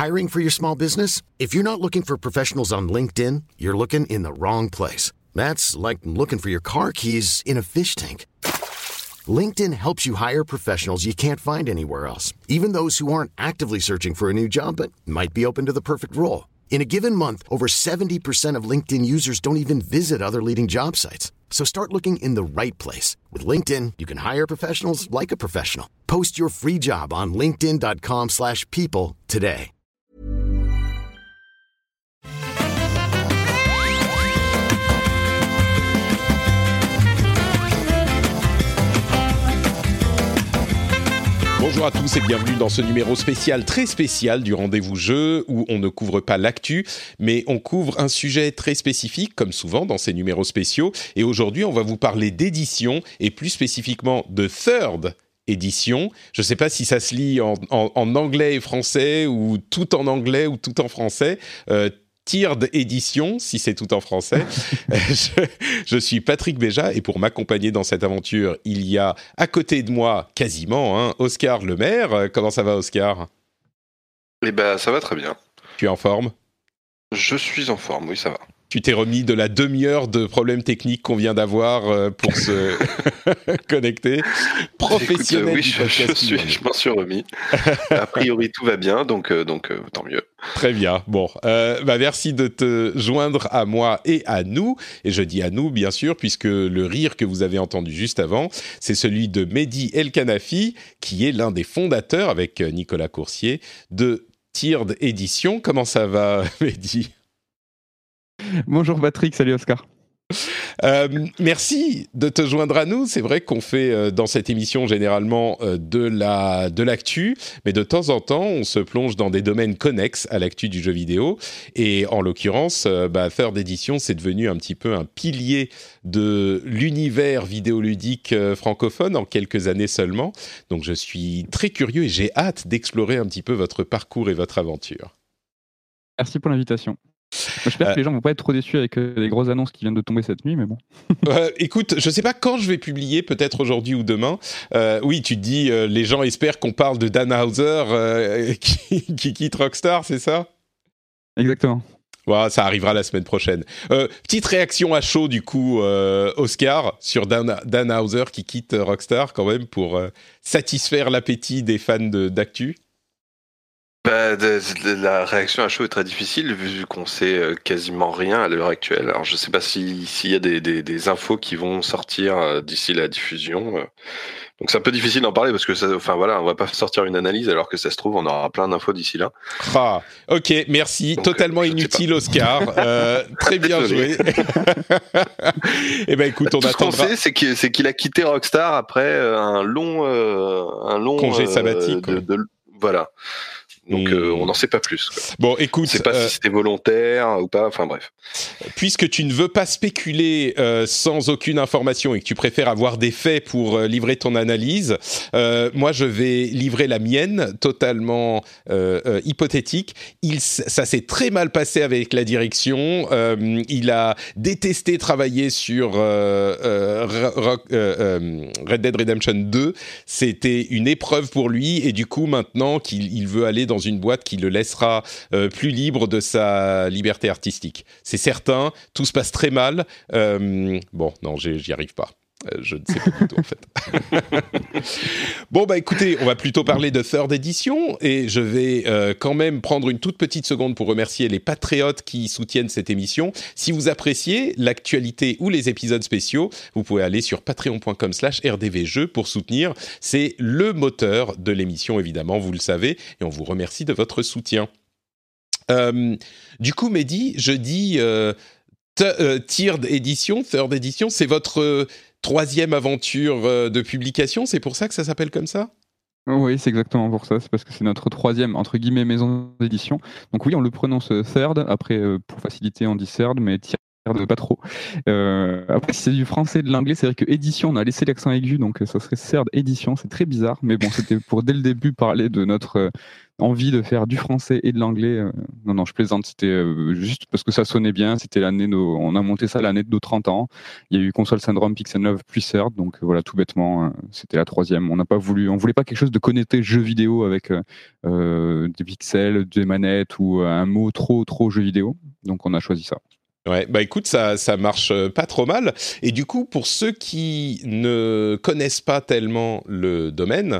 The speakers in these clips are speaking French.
Hiring for your small business? If you're not looking for professionals on LinkedIn, you're looking in the wrong place. That's like looking for your car keys in a fish tank. LinkedIn helps you hire professionals you can't find anywhere else, even those who aren't actively searching for a new job but might be open to the perfect role. In a given month, over 70% of LinkedIn users don't even visit other leading job sites. So start looking in the right place. With LinkedIn, you can hire professionals like a professional. Post your free job on linkedin.com/people today. Bonjour à tous et bienvenue dans ce numéro spécial, très spécial du Rendez-vous Jeu où on ne couvre pas l'actu, mais on couvre un sujet très spécifique, comme souvent dans ces numéros spéciaux. Et aujourd'hui, on va vous parler d'édition et plus spécifiquement de third édition. Je ne sais pas si ça se lit en anglais et français ou tout en anglais ou tout en français. Tiered édition, si c'est tout en français. Je suis Patrick Béja et pour m'accompagner dans cette aventure, il y a à côté de moi, quasiment, Oscar Lemaire. Comment ça va, Oscar ? Eh ben, ça va très bien. Tu es en forme ? Je suis en forme, oui, ça va. Tu t'es remis de la demi-heure de problèmes techniques qu'on vient d'avoir pour se connecter. Professionnel. Écoute, oui, je m'en suis remis. A priori, tout va bien, donc tant mieux. Très bien. Bon, merci de te joindre à moi et à nous. Et je dis à nous, bien sûr, puisque le rire que vous avez entendu juste avant, c'est celui de Mehdi El-Kanafi, qui est l'un des fondateurs, avec Nicolas Coursier, de Tiered Édition. Comment ça va, Mehdi ? Bonjour Patrick, salut Oscar. Merci de te joindre à nous. C'est vrai qu'on fait dans cette émission généralement de l'actu, mais de temps en temps, on se plonge dans des domaines connexes à l'actu du jeu vidéo. Et en l'occurrence, Third Edition, c'est devenu un petit peu un pilier de l'univers vidéoludique francophone en quelques années seulement. Donc je suis très curieux et j'ai hâte d'explorer un petit peu votre parcours et votre aventure. Merci pour l'invitation. J'espère que les gens vont pas être trop déçus avec les grosses annonces qui viennent de tomber cette nuit, mais bon. Écoute, je sais pas quand je vais publier, peut-être aujourd'hui ou demain. Oui, tu te dis, les gens espèrent qu'on parle de Dan Houser qui quitte Rockstar, c'est ça ? Exactement. Ouais, ça arrivera la semaine prochaine. Petite réaction à chaud du coup, Oscar, sur Dan Houser qui quitte Rockstar quand même pour satisfaire l'appétit des fans d'actu. La réaction à chaud est très difficile vu qu'on sait quasiment rien à l'heure actuelle. Alors je sais pas s'il y a des infos qui vont sortir d'ici la diffusion. Donc c'est un peu difficile d'en parler parce que on va pas sortir une analyse alors que ça se trouve on aura plein d'infos d'ici là. Ah, ok, merci. Donc, totalement inutile, Oscar. Très bien joué. Eh ben écoute, on attendra. Ce qu'on sait, c'est qu'il a quitté Rockstar après un long congé sabbatique. Voilà. Donc on n'en sait pas plus, quoi. Bon, écoute, on ne sait pas si c'était volontaire ou pas, enfin bref. Puisque tu ne veux pas spéculer sans aucune information et que tu préfères avoir des faits pour livrer ton analyse, moi je vais livrer la mienne, totalement hypothétique. Ça s'est très mal passé avec la direction. Il a détesté travailler sur Red Dead Redemption 2. C'était une épreuve pour lui et du coup maintenant qu'il veut aller dans une boîte qui le laissera plus libre de sa liberté artistique. C'est certain, tout se passe très mal. Bon, non, j'y arrive pas. Je ne sais pas du tout, en fait. Bon, écoutez, on va plutôt parler de Third Edition et je vais quand même prendre une toute petite seconde pour remercier les patriotes qui soutiennent cette émission. Si vous appréciez l'actualité ou les épisodes spéciaux, vous pouvez aller sur patreon.com/rdvjeux pour soutenir. C'est le moteur de l'émission, évidemment, vous le savez, et on vous remercie de votre soutien. Du coup, Mehdi, je dis Tiered Edition, Third Edition, c'est votre troisième aventure de publication, c'est pour ça que ça s'appelle comme ça ? Oui, c'est exactement pour ça, c'est parce que c'est notre troisième, entre guillemets, maison d'édition. Donc oui, on le prononce third, après pour faciliter on dit third, mais tiered pas trop. Après si c'est du français et de l'anglais, c'est vrai que édition, on a laissé l'accent aigu, donc ça serait third édition, c'est très bizarre, mais bon, c'était pour dès le début parler de notre envie de faire du français et de l'anglais. Non, je plaisante. C'était juste parce que ça sonnait bien. C'était on a monté ça l'année de nos 30 ans. Il y a eu Console Syndrome, Pixel Love, puis Third. Donc voilà, tout bêtement, c'était la troisième. On voulait pas quelque chose de connecté jeu vidéo avec des pixels, des manettes ou un mot trop jeu vidéo. Donc on a choisi ça. Ouais, bah écoute, ça marche pas trop mal. Et du coup, pour ceux qui ne connaissent pas tellement le domaine,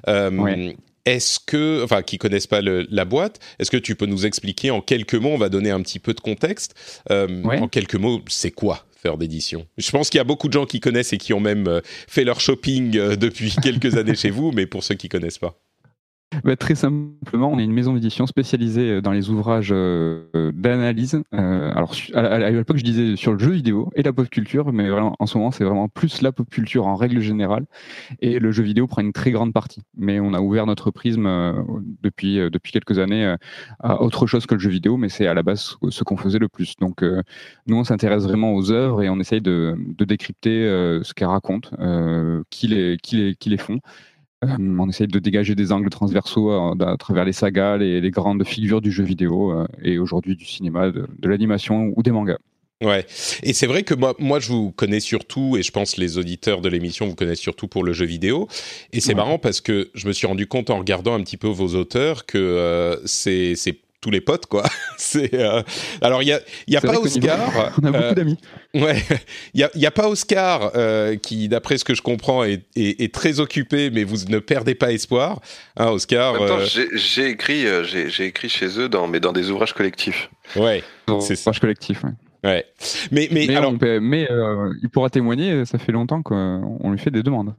qui connaissent pas la boîte, est-ce que tu peux nous expliquer en quelques mots, on va donner un petit peu de contexte, en quelques mots, c'est quoi Third Edition? Je pense qu'il y a beaucoup de gens qui connaissent et qui ont même fait leur shopping depuis quelques années chez vous, mais pour ceux qui connaissent pas. Très simplement, on est une maison d'édition spécialisée dans les ouvrages d'analyse. Alors à l'époque, je disais sur le jeu vidéo et la pop culture, mais vraiment, en ce moment, c'est vraiment plus la pop culture en règle générale, et le jeu vidéo prend une très grande partie. Mais on a ouvert notre prisme depuis quelques années à autre chose que le jeu vidéo, mais c'est à la base ce qu'on faisait le plus. Donc nous, on s'intéresse vraiment aux œuvres et on essaye de décrypter ce qu'elles racontent, qui les font. On essaye de dégager des angles transversaux à travers les sagas, les grandes figures du jeu vidéo et aujourd'hui du cinéma, de l'animation ou des mangas. Ouais, et c'est vrai que moi je vous connais surtout, et je pense les auditeurs de l'émission vous connaissent surtout pour le jeu vidéo, et c'est marrant parce que je me suis rendu compte en regardant un petit peu vos auteurs que c'est tous les potes, quoi. Alors, il y a pas Oscar. On a beaucoup d'amis. Ouais. Il y a pas Oscar, qui, d'après ce que je comprends, est très occupé, mais vous ne perdez pas espoir. Hein, Oscar. J'ai écrit chez eux dans des ouvrages collectifs. Ouais. C'est ça. Ouvrages collectifs, ouais. Ouais. Mais il pourra témoigner, ça fait longtemps qu'on lui fait des demandes.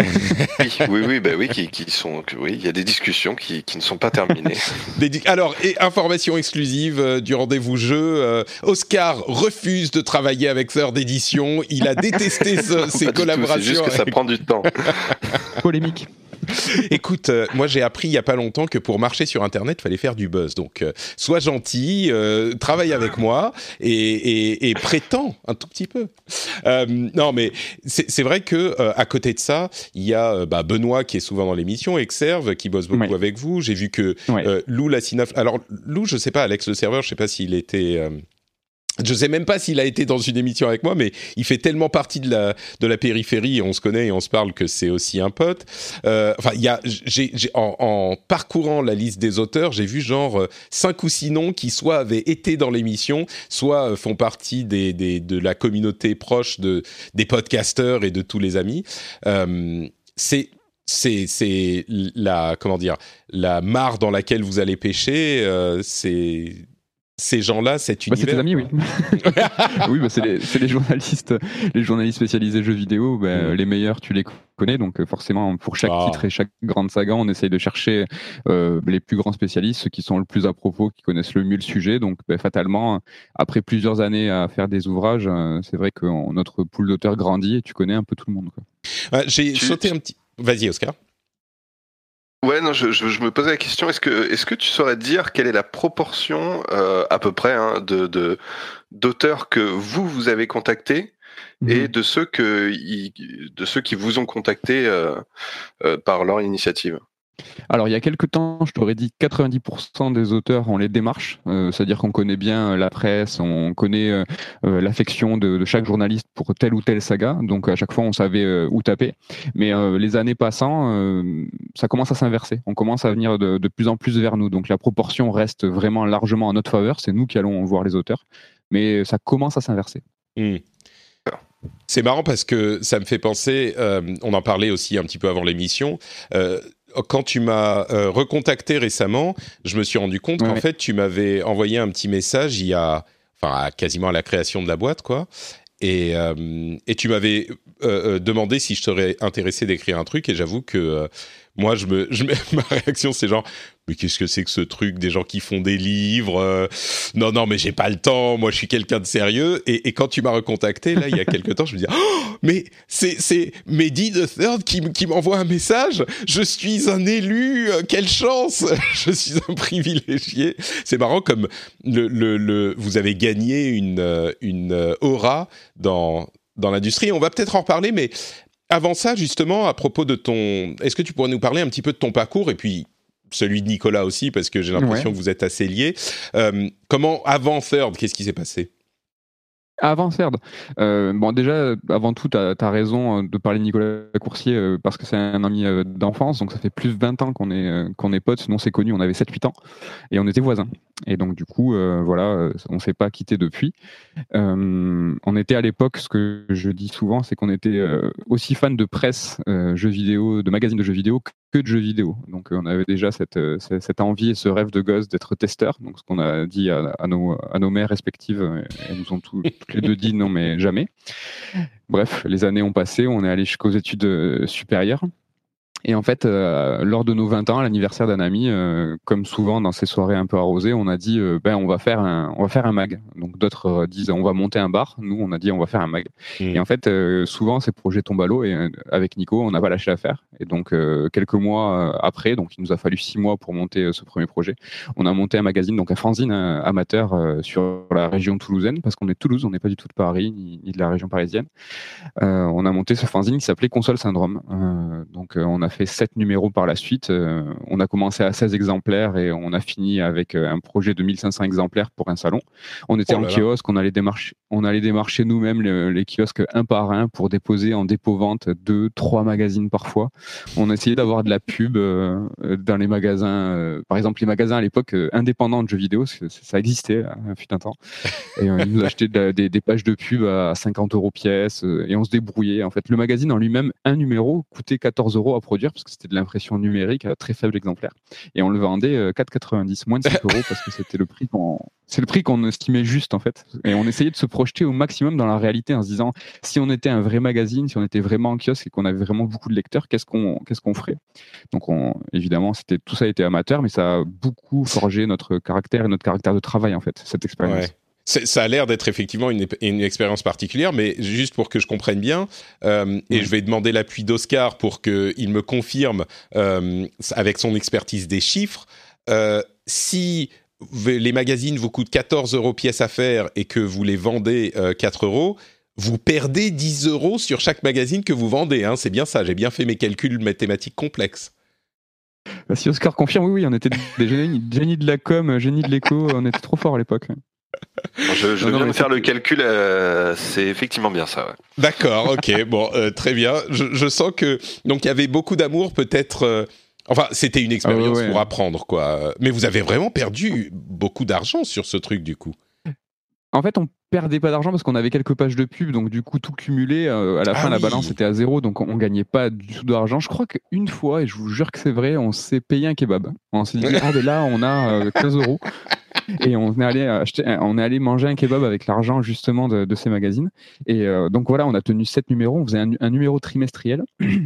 Il y a des discussions qui ne sont pas terminées. Alors, information exclusive du rendez-vous jeu, Oscar refuse de travailler avec Third Edition, il a détesté ses collaborations. C'est juste que ça prend du temps. Polémique. Écoute, moi j'ai appris il y a pas longtemps que pour marcher sur Internet, il fallait faire du buzz. Donc, sois gentil, travaille avec moi et prétends un tout petit peu. Non, mais c'est vrai que à côté de ça, il y a Benoît qui est souvent dans l'émission, Exerve qui bosse beaucoup avec vous. J'ai vu que Lou Lassinov. Alors Lou, je sais pas, Alex le serveur, je sais pas s'il était. Je sais même pas s'il a été dans une émission avec moi, mais il fait tellement partie de la périphérie, et on se connaît et on se parle que c'est aussi un pote. En parcourant la liste des auteurs, j'ai vu genre 5 ou 6 noms qui soit avaient été dans l'émission, soit font partie de la communauté proche des podcasteurs et de tous les amis. C'est la mare dans laquelle vous allez pêcher, ces gens-là, cet univers. C'est tes amis, oui. Oui, c'est les journalistes spécialisés jeux vidéo. Les meilleurs, tu les connais. Donc forcément, pour chaque titre et chaque grande saga, on essaye de chercher les plus grands spécialistes, ceux qui sont le plus à propos, qui connaissent le mieux le sujet. Donc fatalement, après plusieurs années à faire des ouvrages, c'est vrai que notre pool d'auteurs grandit et tu connais un peu tout le monde, quoi. J'ai sauté un petit... Vas-y, Oscar. Ouais, non, je me posais la question, est-ce que tu saurais dire quelle est la proportion à peu près d'auteurs que vous avez contactés et de ceux qui vous ont contacté par leur initiative? Alors, il y a quelques temps, je t'aurais dit 90% des auteurs ont les démarches, c'est-à-dire qu'on connaît bien la presse, on connaît l'affection de chaque journaliste pour telle ou telle saga, donc à chaque fois on savait où taper. Mais les années passant, ça commence à s'inverser, on commence à venir de plus en plus vers nous, donc la proportion reste vraiment largement en notre faveur, c'est nous qui allons voir les auteurs, mais ça commence à s'inverser. C'est marrant parce que ça me fait penser, on en parlait aussi un petit peu avant l'émission, quand tu m'as recontacté récemment, je me suis rendu compte qu'en fait, tu m'avais envoyé un petit message quasiment à la création de la boîte, quoi. Et tu m'avais demandé si je serais intéressé d'écrire un truc, et j'avoue que moi, ma réaction, c'est genre, mais qu'est-ce que c'est que ce truc des gens qui font des livres non, mais j'ai pas le temps, moi je suis quelqu'un de sérieux. Et quand tu m'as recontacté, là, il y a quelques temps, je me dis, oh, mais c'est Mehdi the Third qui m'envoie un message, je suis un élu, quelle chance, je suis un privilégié. C'est marrant comme vous avez gagné une aura dans l'industrie. On va peut-être en reparler, mais avant ça, justement, à propos de est-ce que tu pourrais nous parler un petit peu de ton parcours et puis celui de Nicolas aussi, parce que j'ai l'impression que vous êtes assez liés. Comment, avant Third, qu'est-ce qui s'est passé ? Avant Third, bon déjà, avant tout, tu as raison de parler de Nicolas Coursier parce que c'est un ami d'enfance, donc ça fait plus de 20 ans qu'on est potes. Nous on s'est connus, on avait 7-8 ans et on était voisins. Et donc du coup, voilà, on ne s'est pas quittés depuis. On était à l'époque, ce que je dis souvent, c'est qu'on était aussi fans de presse, jeux vidéo, de magazines de jeux vidéo que de jeux vidéo. Donc on avait déjà cette envie et ce rêve de gosse d'être testeur. Donc ce qu'on a dit à nos mères respectives, elles nous ont toutes les deux dit non mais jamais. Bref, les années ont passé, on est allé jusqu'aux études supérieures. Et en fait, lors de nos 20 ans, à l'anniversaire d'un ami, comme souvent dans ces soirées un peu arrosées, on a dit on va faire un mag. Donc d'autres disent on va monter un bar. Nous, on a dit on va faire un mag. Et en fait, souvent ces projets tombent à l'eau. Et avec Nico, on n'a pas lâché l'affaire. Et donc quelques mois après, donc il nous a fallu 6 mois pour monter ce premier projet. On a monté un magazine, donc un fanzine amateur sur la région toulousaine, parce qu'on est de Toulouse, on n'est pas du tout de Paris ni de la région parisienne. On a monté ce fanzine qui s'appelait Console Syndrome. Donc on a fait 7 numéros par la suite. On a commencé à 16 exemplaires et on a fini avec un projet de 1500 exemplaires pour un salon. On était en kiosque, on allait démarcher nous-mêmes les kiosques un par un pour déposer en dépôt-vente 2-3 magazines parfois. On essayait d'avoir de la pub dans les magasins. Par exemple, les magasins à l'époque indépendants de jeux vidéo, ça existait, fut un temps. Et ils nous achetaient des pages de pub à 50 € pièce et on se débrouillait. En fait, le magazine en lui-même, un numéro, coûtait 14 € à produire parce que c'était de l'impression numérique à très faible exemplaire. Et on le vendait 4,90, moins de 5 € parce que c'était le prix qu'on estimait juste en fait. Et on essayait de se projeter au maximum dans la réalité en se disant si on était un vrai magazine, si on était vraiment en kiosque et qu'on avait vraiment beaucoup de lecteurs, qu'est-ce qu'on ferait ? Donc évidemment, tout ça était amateur, mais ça a beaucoup forgé notre caractère et notre caractère de travail en fait, cette expérience. Ouais. Ça a l'air d'être effectivement une expérience particulière, mais juste pour que je comprenne bien, et je vais demander l'appui d'Oscar pour qu'il me confirme, avec son expertise des chiffres, si les magazines vous coûtent 14 € pièce à faire et que vous les vendez 4 €, vous perdez 10 € sur chaque magazine que vous vendez. Hein, c'est bien ça, j'ai bien fait mes calculs mathématiques complexes. Si Oscar confirme, oui, on était des génies de la com, génies de l'éco, on était trop forts à l'époque. Je viens de faire le calcul, c'est effectivement bien ça. Ouais. D'accord, ok, bon, très bien. Je sens que donc il y avait beaucoup d'amour, peut-être. Enfin, c'était une expérience pour apprendre, quoi. Mais vous avez vraiment perdu beaucoup d'argent sur ce truc, du coup. En fait, on perdait pas d'argent parce qu'on avait quelques pages de pub, donc du coup tout cumulé, à la fin la balance était à 0, donc on gagnait pas du tout d'argent. Je crois qu'une fois, et je vous jure que c'est vrai, on s'est payé un kebab. On s'est dit mais là on a 15 €. Et on est allé manger un kebab avec l'argent justement de ces magazines. Et donc voilà, on a tenu 7 numéros, on faisait un numéro trimestriel.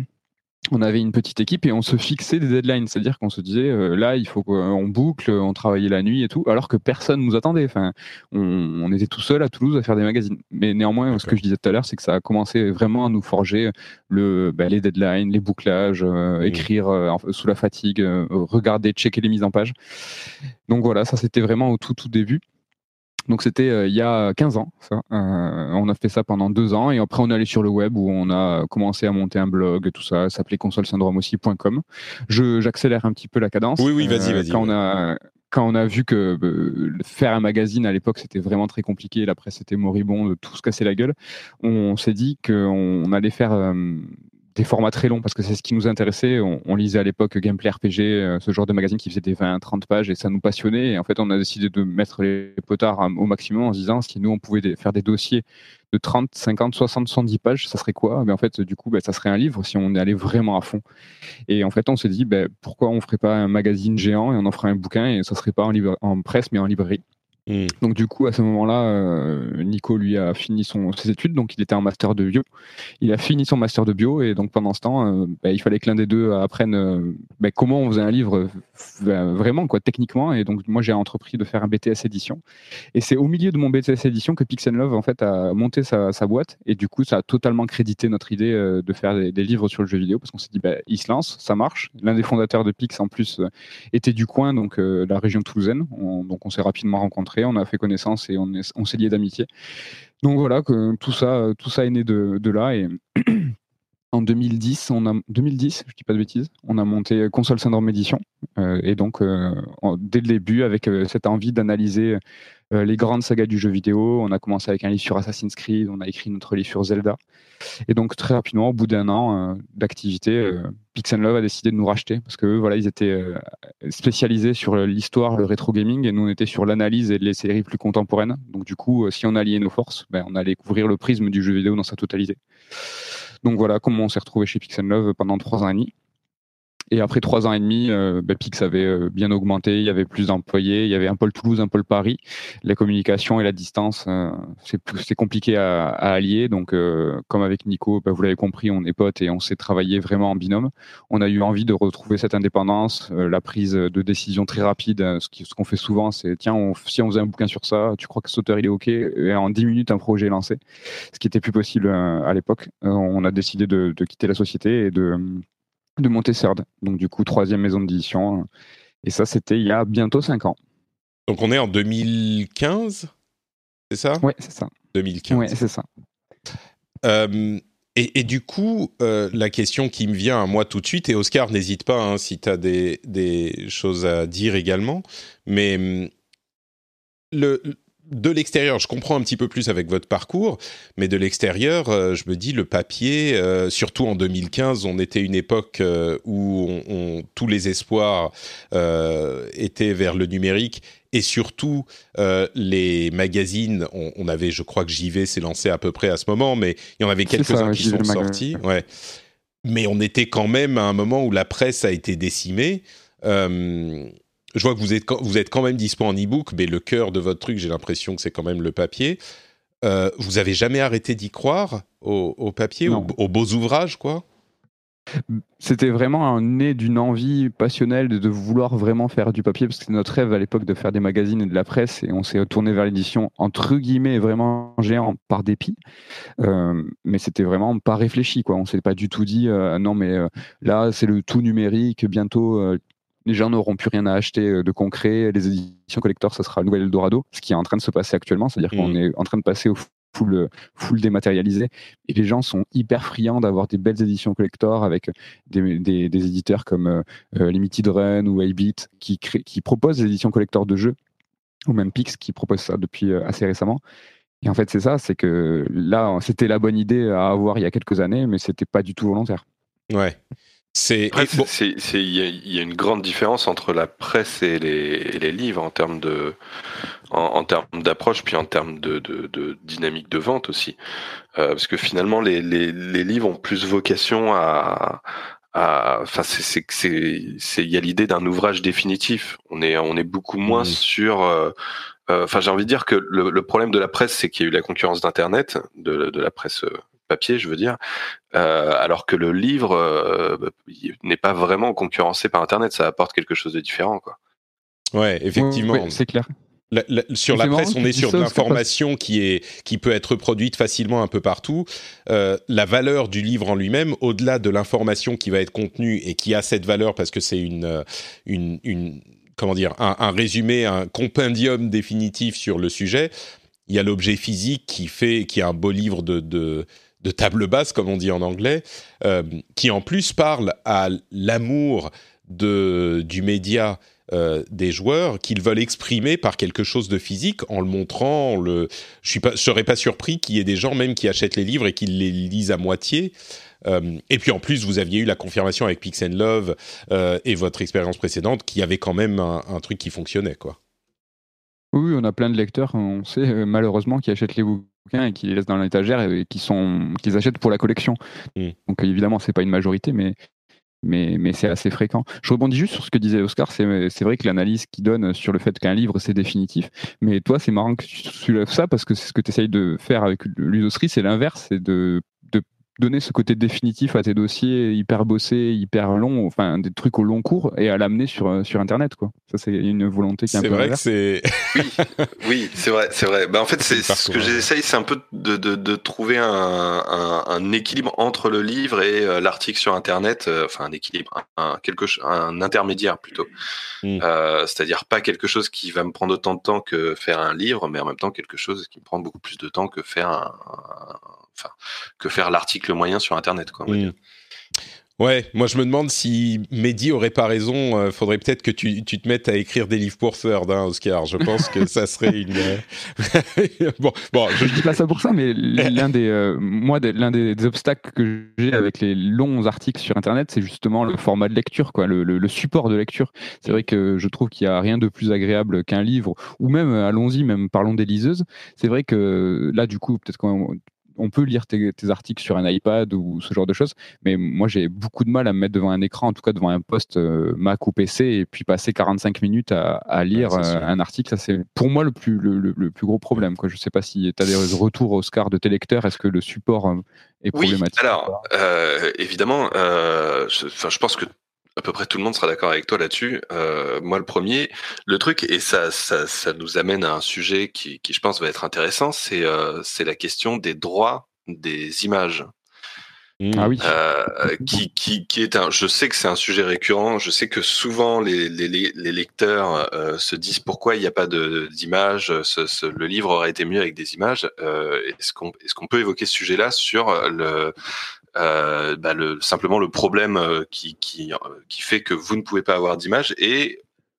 On avait une petite équipe et on se fixait des deadlines, c'est-à-dire qu'on se disait là il faut qu'on boucle, on travaillait la nuit et tout, alors que personne nous attendait. Enfin, on était tout seul à Toulouse à faire des magazines. Mais néanmoins, ce que je disais tout à l'heure, c'est que ça a commencé vraiment à nous forger les deadlines, les bouclages, écrire sous la fatigue, regarder, checker les mises en page. Donc voilà, ça c'était vraiment au tout début. Donc c'était il y a 15 ans, ça. On a fait ça pendant 2 ans et après on est allé sur le web où on a commencé à monter un blog, tout ça, ça s'appelait consolesyndrome.com. J'accélère un petit peu la cadence. Oui, vas-y. Quand on a vu que faire un magazine à l'époque c'était vraiment très compliqué, la presse était moribonde, tout se cassait la gueule, on s'est dit qu'on allait faire des formats très longs parce que c'est ce qui nous intéressait. On lisait à l'époque Gameplay RPG, ce genre de magazine qui faisait des 20-30 pages et ça nous passionnait. Et en fait, on a décidé de mettre les potards au maximum en se disant si nous on pouvait faire des dossiers de 30, 50, 60, 110 pages, ça serait quoi ? Mais en fait, du coup, ça serait un livre si on est allé vraiment à fond. Et en fait, on s'est dit pourquoi on ferait pas un magazine géant et on en ferait un bouquin et ça serait pas en presse mais en librairie. Donc du coup à ce moment-là Nico lui a fini ses études, donc il était en master de bio, il a fini son master de bio et donc pendant ce temps il fallait que l'un des deux apprenne comment on faisait un livre vraiment quoi techniquement, et donc moi j'ai entrepris de faire un BTS édition et c'est au milieu de mon BTS édition que Pix & Love en fait a monté sa boîte et du coup ça a totalement crédité notre idée de faire des livres sur le jeu vidéo parce qu'on s'est dit il se lance, ça marche. L'un des fondateurs de Pix en plus était du coin, donc la région toulousaine, donc on s'est rapidement rencontrés, on a fait connaissance et on s'est liés d'amitié. Donc voilà, que tout ça est né de là et En 2010, je dis pas de bêtises, on a monté Console Syndrome Édition. Et donc, dès le début, avec cette envie d'analyser les grandes sagas du jeu vidéo, on a commencé avec un livre sur Assassin's Creed, on a écrit notre livre sur Zelda. Et donc, très rapidement, au bout d'un an d'activité, Pixel&Love a décidé de nous racheter parce que voilà, ils étaient spécialisés sur l'histoire, le rétro gaming, et nous, on était sur l'analyse et les séries plus contemporaines. Donc, du coup, si on alliait nos forces, on allait couvrir le prisme du jeu vidéo dans sa totalité. Donc voilà comment on s'est retrouvé chez Pixel&Love pendant 3 ans et demi. Et après 3 ans et demi, Pix avait bien augmenté, il y avait plus d'employés, il y avait un pôle Toulouse, un pôle Paris. La communication et la distance, c'est compliqué à allier. Donc, comme avec Nico, vous l'avez compris, on est potes et on s'est travaillé vraiment en binôme. On a eu envie de retrouver cette indépendance, la prise de décision très rapide. Ce qu'on fait souvent, c'est tiens, si on faisait un bouquin sur ça, tu crois que cet auteur il est OK? Et en 10 minutes, un projet est lancé. Ce qui était plus possible à l'époque. On a décidé de quitter la société et de monter CERD. Donc du coup, 3e maison d'édition. Et ça, c'était il y a bientôt 5 ans. Donc on est en 2015, c'est ça ? Ouais, c'est ça. 2015. Ouais, c'est ça. Et du coup, la question qui me vient à moi tout de suite, et Oscar, n'hésite pas si tu as des choses à dire également, mais de l'extérieur, je comprends un petit peu plus avec votre parcours, mais de l'extérieur, je me dis, le papier, surtout en 2015, on était une époque où tous les espoirs étaient vers le numérique, et surtout les magazines, on avait, je crois que JV s'est lancé à peu près à ce moment, mais il y en avait quelques-uns qui sont sortis. Ouais. Mais on était quand même à un moment où la presse a été décimée. Je vois que vous êtes quand même dispo en e-book, mais le cœur de votre truc, j'ai l'impression que c'est quand même le papier. Vous avez jamais arrêté d'y croire au papier, aux beaux ouvrages, quoi ? C'était vraiment né d'une envie passionnelle de vouloir vraiment faire du papier, parce que c'était notre rêve à l'époque de faire des magazines et de la presse, et on s'est tourné vers l'édition entre guillemets vraiment géant par dépit, mais c'était vraiment pas réfléchi, quoi. On s'est pas du tout dit non mais là c'est le tout numérique, bientôt les gens n'auront plus rien à acheter de concret, les éditions collector ça sera le nouvel Eldorado, ce qui est en train de se passer actuellement, c'est-à-dire qu'on est en train de passer au full dématérialisé, et les gens sont hyper friands d'avoir des belles éditions collector avec des éditeurs comme Limited Run ou 8-Bit qui proposent des éditions collector de jeux, ou même Pix qui propose ça depuis assez récemment. Et en fait c'est ça, c'est que là c'était la bonne idée à avoir il y a quelques années, mais c'était pas du tout volontaire. Ouais. Il y a une grande différence entre la presse et les livres en termes en termes d'approche, puis en termes de dynamique de vente aussi, parce que finalement les livres ont plus vocation enfin il y a l'idée d'un ouvrage définitif. On est beaucoup moins sur enfin j'ai envie de dire que le problème de la presse, c'est qu'il y a eu la concurrence d'internet, de la presse papier, je veux dire, alors que le livre n'est pas vraiment concurrencé par internet, ça apporte quelque chose de différent, quoi. Ouais, effectivement. Ouais, c'est clair. Sur la presse, on est sur de l'information qui peut être reproduite facilement un peu partout. La valeur du livre en lui-même, au-delà de l'information qui va être contenue et qui a cette valeur parce que c'est comment dire, un résumé, un compendium définitif sur le sujet, il y a l'objet physique qui est un beau livre de table basse, comme on dit en anglais, qui en plus parle à l'amour du média des joueurs qu'ils veulent exprimer par quelque chose de physique en le montrant. Je serais pas surpris qu'il y ait des gens même qui achètent les livres et qui les lisent à moitié. Et puis en plus, vous aviez eu la confirmation avec Pixel&Love et votre expérience précédente qu'il y avait quand même un truc qui fonctionnait, quoi. Oui, on a plein de lecteurs, on sait malheureusement, qui achètent les bouquins et qui les laissent dans l'étagère et qu'ils achètent pour la collection. Donc évidemment, c'est pas une majorité, mais c'est assez fréquent. Je rebondis juste sur ce que disait Oscar, c'est vrai que l'analyse qu'il donne sur le fait qu'un livre c'est définitif, mais toi c'est marrant que tu soulèves ça parce que c'est ce que tu essayes de faire avec l'usosserie, c'est l'inverse, c'est de donner ce côté définitif à tes dossiers hyper bossés, hyper longs, enfin des trucs au long cours, et à l'amener sur internet, quoi. Ça c'est une volonté qui est un peu inverse. C'est vrai que oui, c'est vrai. En fait, c'est ce que j'essaye, c'est un peu de trouver un équilibre entre le livre et l'article sur internet, enfin un équilibre, un intermédiaire plutôt. C'est-à-dire pas quelque chose qui va me prendre autant de temps que faire un livre, mais en même temps quelque chose qui me prend beaucoup plus de temps que faire l'article l'article moyen sur Internet, quoi. On va dire. Ouais, moi je me demande si Mehdi aurait pas raison. Faudrait peut-être que tu te mettes à écrire des livres pour Third, hein, Oscar. Je pense que ça serait une. bon, je dis pas ça pour ça, mais l'un des obstacles que j'ai avec les longs articles sur Internet, c'est justement le format de lecture, quoi, le support de lecture. C'est vrai que je trouve qu'il y a rien de plus agréable qu'un livre, ou même, allons-y, même parlons des liseuses. C'est vrai que là, du coup, peut-être on peut lire tes articles sur un iPad ou ce genre de choses, mais moi j'ai beaucoup de mal à me mettre devant un écran, en tout cas devant un poste Mac ou PC, et puis passer 45 minutes à lire un article. Ça, c'est pour moi le plus gros problème, quoi. Je sais pas si tu as des retours, Oscar, de tes lecteurs. Est-ce que le support est problématique? Oui, alors évidemment, je pense que à peu près tout le monde sera d'accord avec toi là-dessus. Moi, le premier, le truc, et ça nous amène à un sujet qui je pense va être intéressant, c'est la question des droits des images. Ah oui. Qui est je sais que c'est un sujet récurrent. Je sais que souvent les lecteurs se disent pourquoi il n'y a pas d'images. Le livre aurait été mieux avec des images. Est-ce qu'on peut évoquer ce sujet-là sur simplement le problème qui fait que vous ne pouvez pas avoir d'image et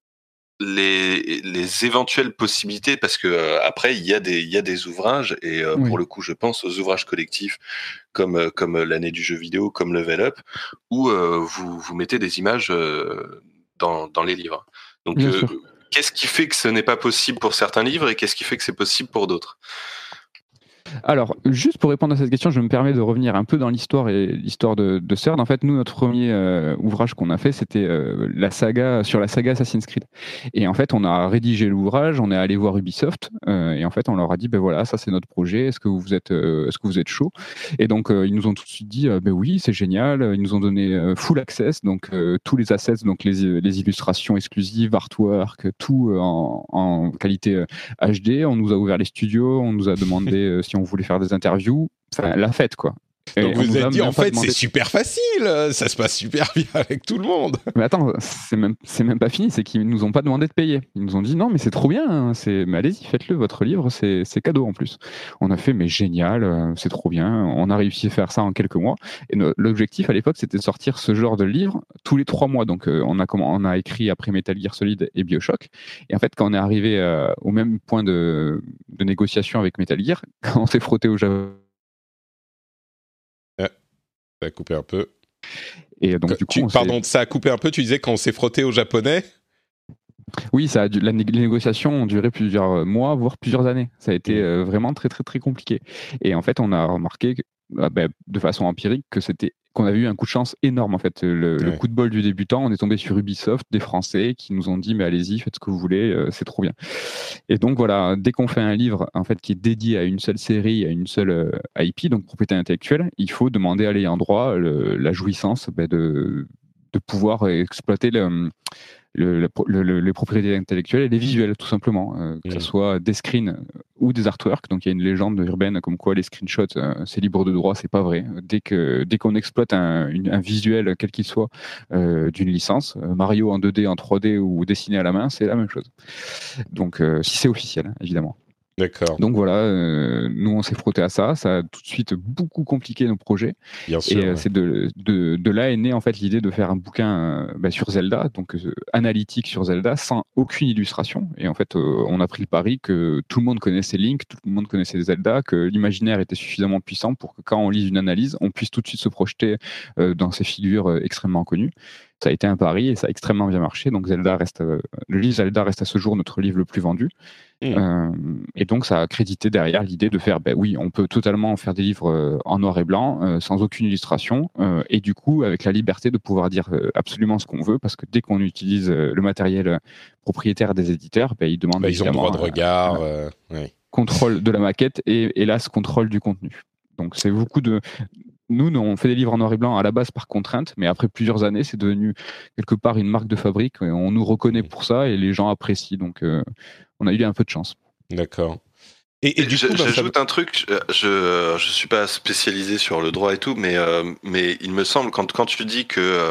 les éventuelles possibilités, parce que après il y a des ouvrages et pour le coup je pense aux ouvrages collectifs comme l'année du jeu vidéo, comme Level Up, où vous mettez des images dans les livres. Donc qu'est-ce qui fait que ce n'est pas possible pour certains livres et qu'est-ce qui fait que c'est possible pour d'autres? Alors, juste pour répondre à cette question, je me permets de revenir un peu dans l'histoire et l'histoire de CERD. En fait, nous, notre premier ouvrage qu'on a fait, c'était sur la saga Assassin's Creed. Et en fait, on a rédigé l'ouvrage, on est allé voir Ubisoft, et en fait, on leur a dit, ben voilà, ça c'est notre projet, est-ce que vous êtes chaud? Et donc, ils nous ont tout de suite dit, ben oui, c'est génial. Ils nous ont donné full access, donc tous les assets, donc les illustrations exclusives, artwork, tout en qualité HD. On nous a ouvert les studios, on nous a demandé si on voulait faire des interviews, enfin la fête, quoi. Donc vous vous êtes dit, en fait, c'est super facile, ça se passe super bien avec tout le monde. Mais attends, c'est même pas fini, c'est qu'ils nous ont pas demandé de payer. Ils nous ont dit, non, mais c'est trop bien, hein, mais allez-y, faites-le, votre livre, c'est cadeau en plus. On a fait, mais génial, c'est trop bien, on a réussi à faire ça en quelques mois. Et l'objectif à l'époque, c'était de sortir ce genre de livre tous les 3 mois. Donc on a écrit après Metal Gear Solid et BioShock. Et en fait, quand on est arrivé au même point de négociation avec Metal Gear, quand on s'est frotté au Japon, ça a coupé un peu. Et donc, ça a coupé un peu, tu disais quand on s'est frotté aux Japonais? Oui, les négociations ont duré plusieurs mois, voire plusieurs années. Ça a été vraiment très, très, très compliqué. Et en fait, on a remarqué de façon empirique qu'on avait eu un coup de chance énorme. En fait, le coup de bol du débutant, on est tombé sur Ubisoft, des Français qui nous ont dit mais allez-y, faites ce que vous voulez, c'est trop bien. Et donc voilà, dès qu'on fait un livre en fait qui est dédié à une seule série, à une seule IP, donc propriété intellectuelle, il faut demander à l'ayant droit la jouissance de pouvoir exploiter les propriétés intellectuelles et les visuels, tout simplement, que ce soit des screens ou des artworks. Donc il y a une légende urbaine comme quoi les screenshots, c'est libre de droit, c'est pas vrai. Dès qu'on exploite un visuel, quel qu'il soit, d'une licence, Mario en 2D, en 3D ou dessiné à la main, c'est la même chose. Donc si c'est officiel, évidemment. D'accord. Donc voilà, nous on s'est frotté à ça. Ça a tout de suite beaucoup compliqué nos projets. Bien sûr. Et c'est de là est née en fait l'idée de faire un bouquin sur Zelda, donc analytique sur Zelda, sans aucune illustration. Et en fait, on a pris le pari que tout le monde connaissait Link, tout le monde connaissait Zelda, que l'imaginaire était suffisamment puissant pour que quand on lise une analyse, on puisse tout de suite se projeter dans ces figures extrêmement connues. Ça a été un pari et ça a extrêmement bien marché. Donc le livre Zelda reste à ce jour notre livre le plus vendu. Et donc ça a crédité derrière l'idée de faire, oui, on peut totalement faire des livres en noir et blanc, sans aucune illustration, et du coup avec la liberté de pouvoir dire absolument ce qu'on veut, parce que dès qu'on utilise le matériel propriétaire des éditeurs, ils demandent ils ont le droit de regard, contrôle de la maquette et hélas contrôle du contenu. Donc c'est beaucoup de... Nous, on fait des livres en noir et blanc à la base par contrainte, mais après plusieurs années, c'est devenu quelque part une marque de fabrique. On nous reconnaît pour ça et les gens apprécient. Donc, on a eu un peu de chance. D'accord. Et du coup, j'ajoute un truc. Je suis pas spécialisé sur le droit et tout, mais il me semble quand tu dis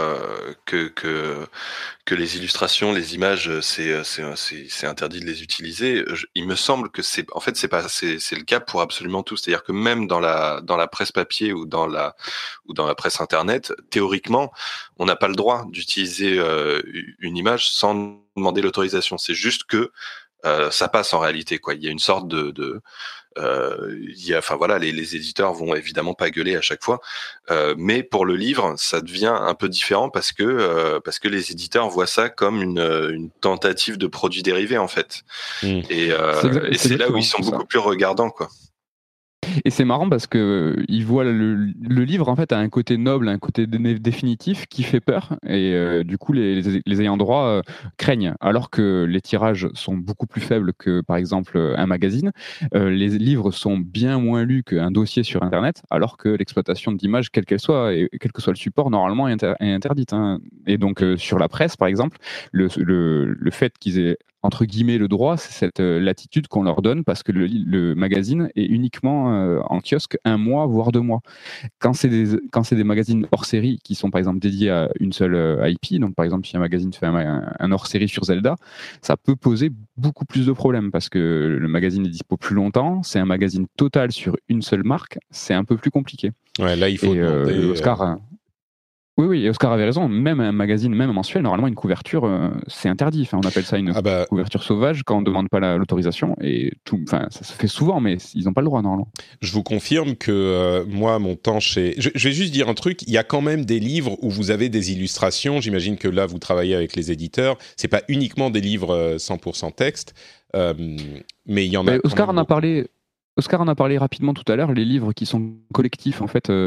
que les illustrations, les images, c'est interdit de les utiliser. Il me semble que c'est le cas pour absolument tout. C'est-à-dire que même dans la presse papier ou dans la presse internet, théoriquement, on n'a pas le droit d'utiliser une image sans demander l'autorisation. C'est juste que ça passe en réalité, quoi. Il y a une sorte les éditeurs vont évidemment pas gueuler à chaque fois, mais pour le livre, ça devient un peu différent parce que les éditeurs voient ça comme une tentative de produit dérivé en fait. Et c'est là où ils sont beaucoup plus regardants, quoi. Et c'est marrant parce que ils voient le livre en fait a un côté noble, un côté définitif qui fait peur et du coup les ayants droit craignent. Alors que les tirages sont beaucoup plus faibles que par exemple un magazine, les livres sont bien moins lus qu'un dossier sur Internet, alors que l'exploitation d'images, quelle qu'elle soit et quel que soit le support, normalement est interdite. Hein. Et donc sur la presse par exemple, le fait qu'ils aient entre guillemets le droit, c'est cette latitude qu'on leur donne parce que le magazine est uniquement en kiosque 1 mois voire 2 mois. Quand c'est des magazines hors série qui sont par exemple dédiés à une seule IP, donc par exemple si un magazine fait un hors série sur Zelda, ça peut poser beaucoup plus de problèmes parce que le magazine est dispo plus longtemps, c'est un magazine total sur une seule marque, c'est un peu plus compliqué. Ouais, là il faut demander, Oscar. Oui, Oscar avait raison. Même un magazine, même un mensuel, normalement, une couverture, c'est interdit. Enfin, on appelle ça une couverture sauvage quand on ne demande pas l'autorisation. Et tout, enfin, ça se fait souvent, mais ils n'ont pas le droit, normalement. Je vous confirme que moi, mon temps chez... Je vais juste dire un truc. Il y a quand même des livres où vous avez des illustrations. J'imagine que là, vous travaillez avec les éditeurs. C'est pas uniquement des livres 100% texte, mais il y en a... Oscar en a parlé rapidement tout à l'heure. Les livres qui sont collectifs, en fait...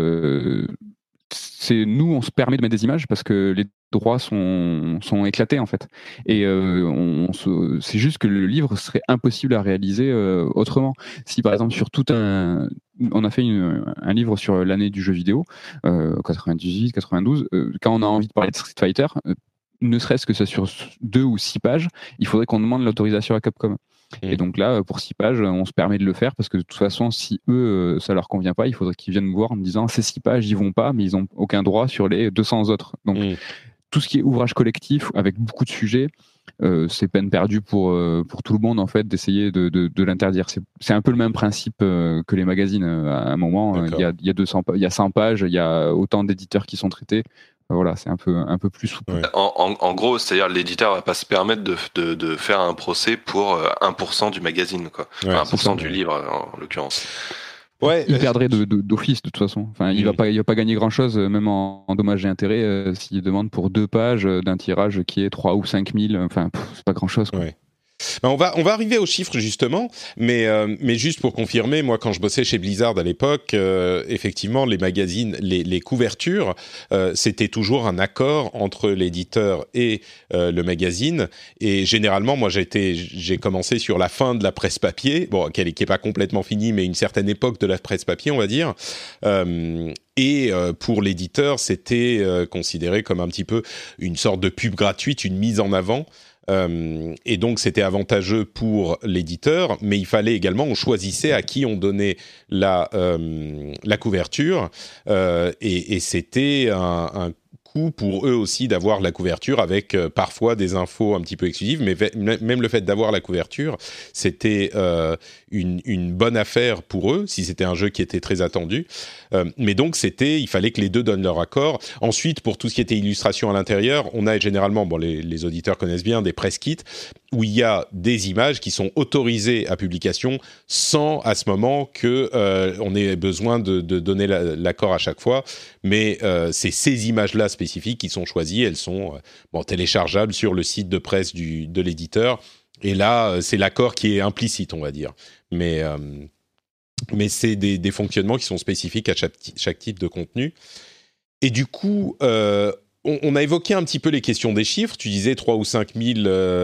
c'est nous, on se permet de mettre des images parce que les droits sont éclatés en fait. Et c'est juste que le livre serait impossible à réaliser autrement. Si par exemple on a fait un livre sur l'année du jeu vidéo, 98, 92, quand on a envie de parler de Street Fighter, ne serait-ce que ça sur 2 ou 6 pages, il faudrait qu'on demande l'autorisation à Capcom. Et donc là, pour 6 pages, on se permet de le faire parce que de toute façon, si eux, ça leur convient pas, il faudrait qu'ils viennent me voir en me disant ces 6 pages, ils vont pas, mais ils ont aucun droit sur les 200 autres. Donc tout ce qui est ouvrage collectif avec beaucoup de sujets, c'est peine perdue pour tout le monde en fait d'essayer de l'interdire. C'est un peu le même principe que les magazines. À un moment, il y a 100 pages, il y a autant d'éditeurs qui sont traités. Voilà, c'est un peu plus souple. Ouais. En gros, c'est-à-dire l'éditeur va pas se permettre de faire un procès pour 1% du magazine, quoi. Ouais, 1% du livre, en l'occurrence. Ouais, il perdrait d'office de toute façon. Enfin, il va pas gagner grand-chose, même en dommages et intérêts, s'il demande pour 2 pages d'un tirage qui est 3 ou 5 000. Enfin, c'est pas grand-chose. Quoi. Ouais. Ben on va arriver aux chiffres justement, mais juste pour confirmer, moi quand je bossais chez Blizzard à l'époque, effectivement les magazines, les couvertures, c'était toujours un accord entre l'éditeur et le magazine. Et généralement, moi j'ai commencé sur la fin de la presse papier, bon qui est pas complètement finie, mais une certaine époque de la presse papier, on va dire. Et pour l'éditeur, c'était considéré comme un petit peu une sorte de pub gratuite, une mise en avant. Et donc c'était avantageux pour l'éditeur, mais il fallait également, on choisissait à qui on donnait la couverture, et c'était un coup pour eux aussi d'avoir la couverture avec parfois des infos un petit peu exclusives, mais même le fait d'avoir la couverture, c'était une bonne affaire pour eux, si c'était un jeu qui était très attendu. Mais donc il fallait que les deux donnent leur accord. Ensuite, pour tout ce qui était illustration à l'intérieur, on a généralement, bon, les auditeurs connaissent bien, des press kits où il y a des images qui sont autorisées à publication sans à ce moment que on ait besoin de donner l'accord à chaque fois. Mais c'est ces images-là spécifiques qui sont choisies, elles sont téléchargeables sur le site de presse de l'éditeur. Et là, c'est l'accord qui est implicite, on va dire. Mais c'est des fonctionnements qui sont spécifiques à chaque type de contenu. Et du coup, on a évoqué un petit peu les questions des chiffres. Tu disais 3 ou 5 000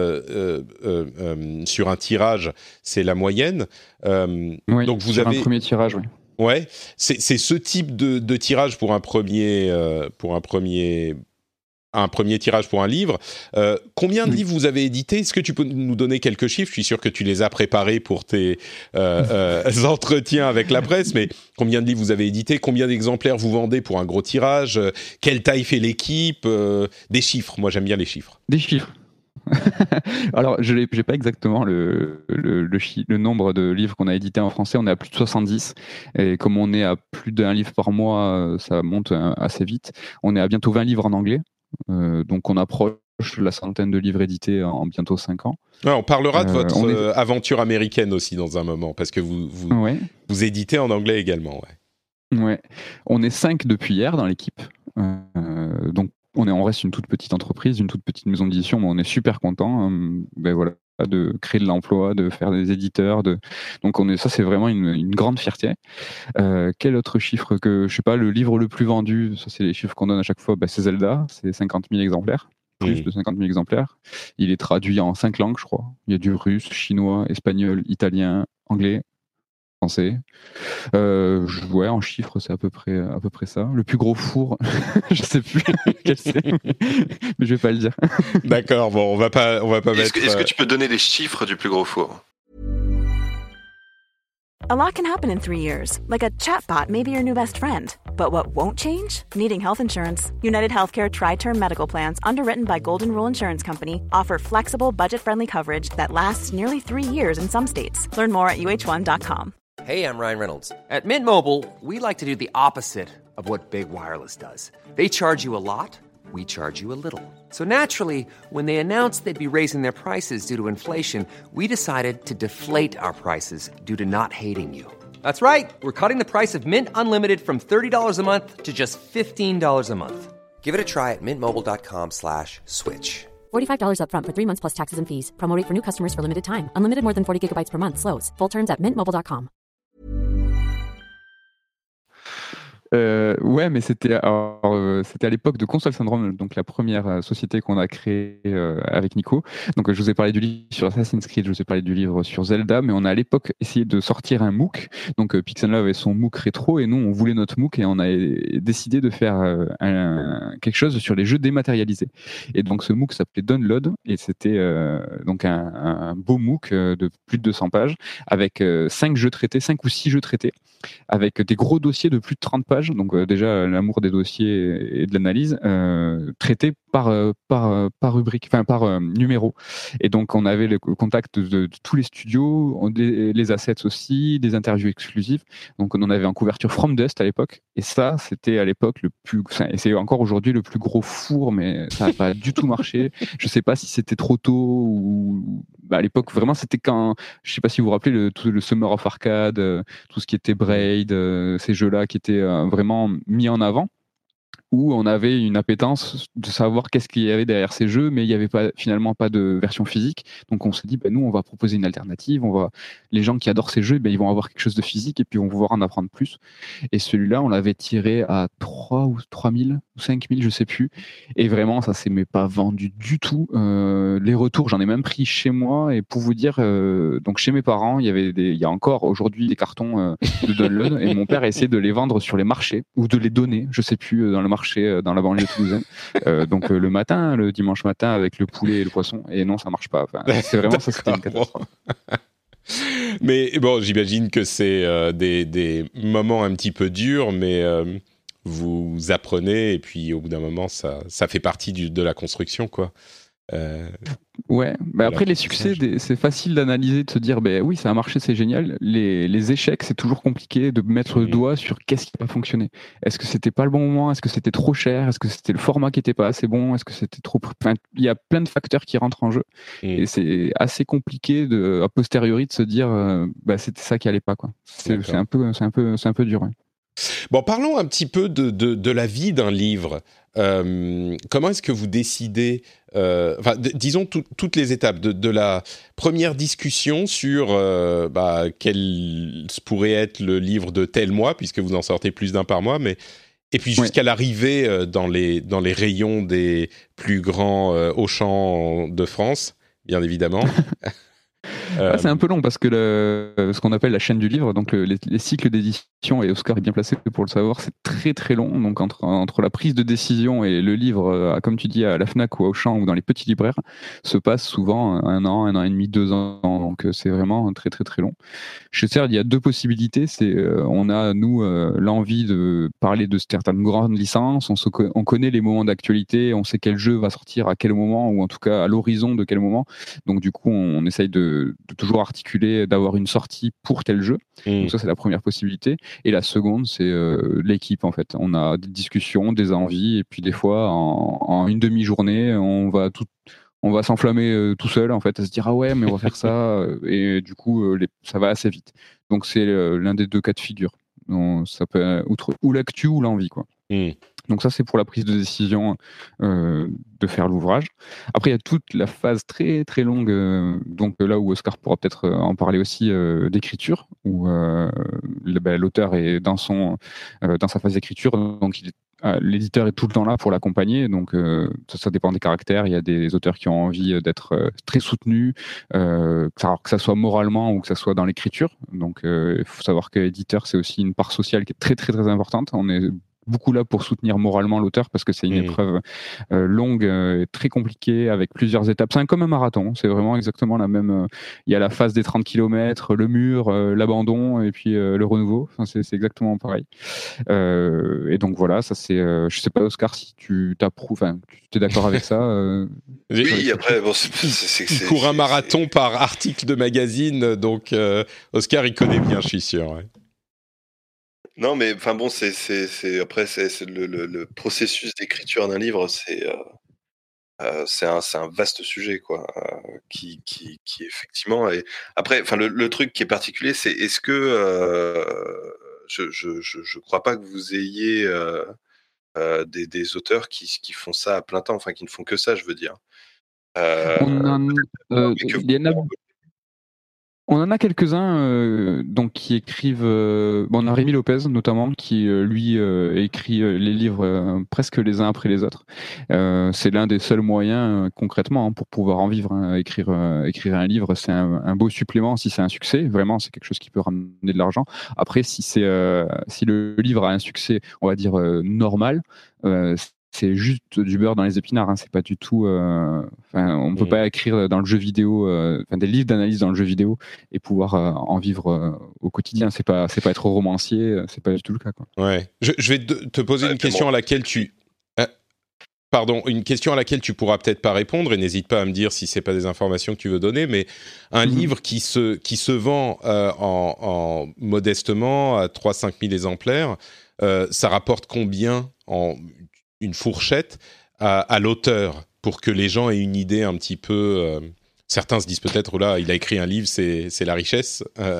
sur un tirage, c'est la moyenne. Oui, donc vous avez un premier tirage, oui. Ouais, c'est ce type de tirage pour un premier un premier tirage pour un livre. Combien de livres vous avez édités ? Est-ce que tu peux nous donner quelques chiffres ? Je suis sûr que tu les as préparés pour tes entretiens avec la presse, mais combien de livres vous avez édités ? Combien d'exemplaires vous vendez pour un gros tirage ? Quelle taille fait l'équipe ? Des chiffres, moi j'aime bien les chiffres. Des chiffres. Alors, je n'ai pas exactement le nombre de livres qu'on a édités en français. On est à plus de 70. Et comme on est à plus d'un livre par mois, ça monte assez vite. On est à bientôt 20 livres en anglais. Donc, on approche la centaine de livres édités en bientôt 5 ans. Ouais, on parlera de votre aventure américaine aussi dans un moment, parce que vous éditez en anglais également. Ouais. On est 5 depuis hier dans l'équipe. Donc, on reste une toute petite entreprise, une toute petite maison d'édition, mais on est super content de créer de l'emploi, de faire des éditeurs. Donc ça, c'est vraiment une grande fierté. Quel autre chiffre que, je sais pas, le livre le plus vendu, ça c'est les chiffres qu'on donne à chaque fois, c'est Zelda, c'est 50 000 exemplaires, plus de 50 000 exemplaires. Il est traduit en 5 langues, je crois. Il y a du russe, chinois, espagnol, italien, anglais, français. En chiffres, c'est à peu près ça. Le plus gros four, je sais plus quel c'est, mais je vais pas le dire. D'accord, bon, on va pas mettre. Est-ce que tu peux donner les chiffres du plus gros four? A lot can happen in 3 years, like a chatbot may be your new best friend. But what won't change? Needing health insurance. United Healthcare Tri-Term Medical Plans, underwritten by Golden Rule Insurance Company, offer flexible, budget-friendly coverage that lasts nearly 3 years in some states. Learn more at uh1.com. Hey, I'm Ryan Reynolds. At Mint Mobile, we like to do the opposite of what Big Wireless does. They charge you a lot, we charge you a little. So naturally, when they announced they'd be raising their prices due to inflation, we decided to deflate our prices due to not hating you. That's right. We're cutting the price of Mint Unlimited from $30 a month to just $15 a month. Give it a try at mintmobile.com/switch. $45 up front for 3 months plus taxes and fees. Promo rate for new customers for limited time. Unlimited more than 40 gigabytes per month. Slows full terms at mintmobile.com. Mais c'était à l'époque de Console Syndrome, donc la première société qu'on a créée avec Nico. Donc je vous ai parlé du livre sur Assassin's Creed, je vous ai parlé du livre sur Zelda, mais on a à l'époque essayé de sortir un MOOC. Donc Pixel avait son MOOC rétro et nous on voulait notre MOOC et on a décidé de faire quelque chose sur les jeux dématérialisés. Et donc ce MOOC s'appelait Download et c'était donc un beau MOOC de plus de 200 pages avec 5 jeux traités, 5 ou 6 jeux traités, avec des gros dossiers de plus de 30 pages. Donc déjà l'amour des dossiers et de l'analyse, traités par rubrique, enfin par numéro. Et donc on avait le contact de tous les studios, les assets aussi, des interviews exclusives. Donc on en avait en couverture From Dust à l'époque. Et ça, c'était à l'époque et c'est encore aujourd'hui le plus gros four, mais ça n'a pas du tout marché. Je sais pas si c'était trop tôt ou à l'époque vraiment c'était quand, je sais pas si vous vous rappelez le Summer of Arcade, tout ce qui était Braid, ces jeux-là qui étaient vraiment mis en avant, où on avait une appétence de savoir qu'est-ce qu'il y avait derrière ces jeux, mais il n'y avait finalement pas de version physique. Donc on s'est dit, nous on va proposer une alternative, les gens qui adorent ces jeux, ils vont avoir quelque chose de physique et puis on va pouvoir en apprendre plus. Et celui-là, on l'avait tiré à 3 ou 3000 ou 5000, je sais plus. Et vraiment, ça s'est pas vendu du tout. Les retours, j'en ai même pris chez moi, et pour vous dire, donc chez mes parents, il y a encore aujourd'hui des cartons de Download, et mon père a essayé de les vendre sur les marchés, ou de les donner, je sais plus, dans le marché, dans la banlieue toulousaine. Donc le dimanche matin, avec le poulet et le poisson, et non, ça marche pas. Enfin, c'est vraiment ça, c'était une catastrophe. Mais bon, j'imagine que c'est des moments un petit peu durs, mais vous apprenez, et puis au bout d'un moment, ça fait partie de la construction, quoi. Après les succès, c'est facile d'analyser, de se dire oui, ça a marché, c'est génial. Les échecs, c'est toujours compliqué de mettre le doigt sur qu'est-ce qui n'a pas fonctionné. Est-ce que c'était pas le bon moment? Est-ce que c'était trop cher? Est-ce que c'était le format qui était pas assez bon? Est-ce que c'était trop... il y a plein de facteurs qui rentrent en jeu, et c'est assez compliqué a posteriori de se dire c'était ça qui allait pas, quoi. C'est un peu dur. Ouais. Bon, parlons un petit peu de la vie d'un livre. Comment est-ce que vous décidez, disons toutes les étapes de la première discussion sur quel pourrait être le livre de tel mois, puisque vous en sortez plus d'un par mois, et puis jusqu'à l'arrivée dans les rayons des plus grands Auchan de France, bien évidemment. C'est un peu long parce que ce qu'on appelle la chaîne du livre, donc les cycles d'édition, et Oscar est bien placé pour le savoir, c'est très très long. Donc entre la prise de décision et le livre, comme tu dis, à la Fnac ou au Auchan ou dans les petits libraires, se passe souvent 1 an et demi, 2 ans. Donc c'est vraiment très très très long. Chez CERD, il y a 2 possibilités. On a, nous, l'envie de parler de certaines grandes licences. On connaît les moments d'actualité, on sait quel jeu va sortir à quel moment, ou en tout cas à l'horizon de quel moment. Donc du coup, on essaye de toujours articuler, d'avoir une sortie pour tel jeu. Donc ça, c'est la première possibilité. Et la seconde, c'est l'équipe, en fait. On a des discussions, des envies, et puis des fois, en une demi-journée, on va s'enflammer tout seul, en fait, à se dire ah ouais, mais on va faire ça, et du coup, ça va assez vite. Donc c'est l'un des 2 cas de figure. Donc, ça peut ou l'actu ou l'envie, quoi. Donc ça, c'est pour la prise de décision de faire l'ouvrage. Après, il y a toute la phase très très longue, donc là où Oscar pourra peut-être en parler aussi, d'écriture, où l'auteur est dans sa phase d'écriture, donc l'éditeur est tout le temps là pour l'accompagner. Donc ça dépend des caractères. Il y a des auteurs qui ont envie d'être très soutenus, que ça soit moralement ou que ça soit dans l'écriture. Donc il faut savoir que l'éditeur, c'est aussi une part sociale qui est très très très importante. On est beaucoup là pour soutenir moralement l'auteur parce que c'est une épreuve longue, très compliquée, avec plusieurs étapes. C'est comme un marathon, c'est vraiment exactement la même. Il y a la phase des 30 km, le mur, l'abandon et puis le renouveau. Enfin, c'est exactement pareil. Et donc voilà, ça c'est. Je sais pas, Oscar, si tu t'approuves, tu es d'accord avec ça. Oui, après, bon, il court un marathon par article de magazine, donc Oscar, il connaît bien, je suis sûr. Ouais. Non, mais enfin bon, c'est le processus d'écriture d'un livre, c'est un vaste sujet, quoi, qui effectivement est... Après, enfin le truc qui est particulier, c'est est-ce que je crois pas que vous ayez des auteurs qui font ça à plein temps, enfin qui ne font que ça, je veux dire. On en a quelques-uns donc qui écrivent. On a Rémi Lopez notamment qui lui écrit les livres presque les uns après les autres. C'est l'un des seuls moyens concrètement pour pouvoir en vivre. Écrire un livre, c'est un beau supplément si c'est un succès. Vraiment, c'est quelque chose qui peut ramener de l'argent. Après, si le livre a un succès, on va dire normal. C'est juste du beurre dans les épinards, c'est pas du tout. On peut pas écrire dans le jeu vidéo, des livres d'analyse dans le jeu vidéo et pouvoir en vivre au quotidien. C'est pas être romancier, c'est pas du tout le cas, quoi. Ouais. Je vais te poser une question à laquelle une question à laquelle tu pourras peut-être pas répondre, et n'hésite pas à me dire si c'est pas des informations que tu veux donner, mais un livre qui se vend en modestement à 3-5 000 exemplaires, ça rapporte combien en une fourchette à l'auteur, pour que les gens aient une idée un petit peu... certains se disent peut-être, là, il a écrit un livre, c'est la richesse.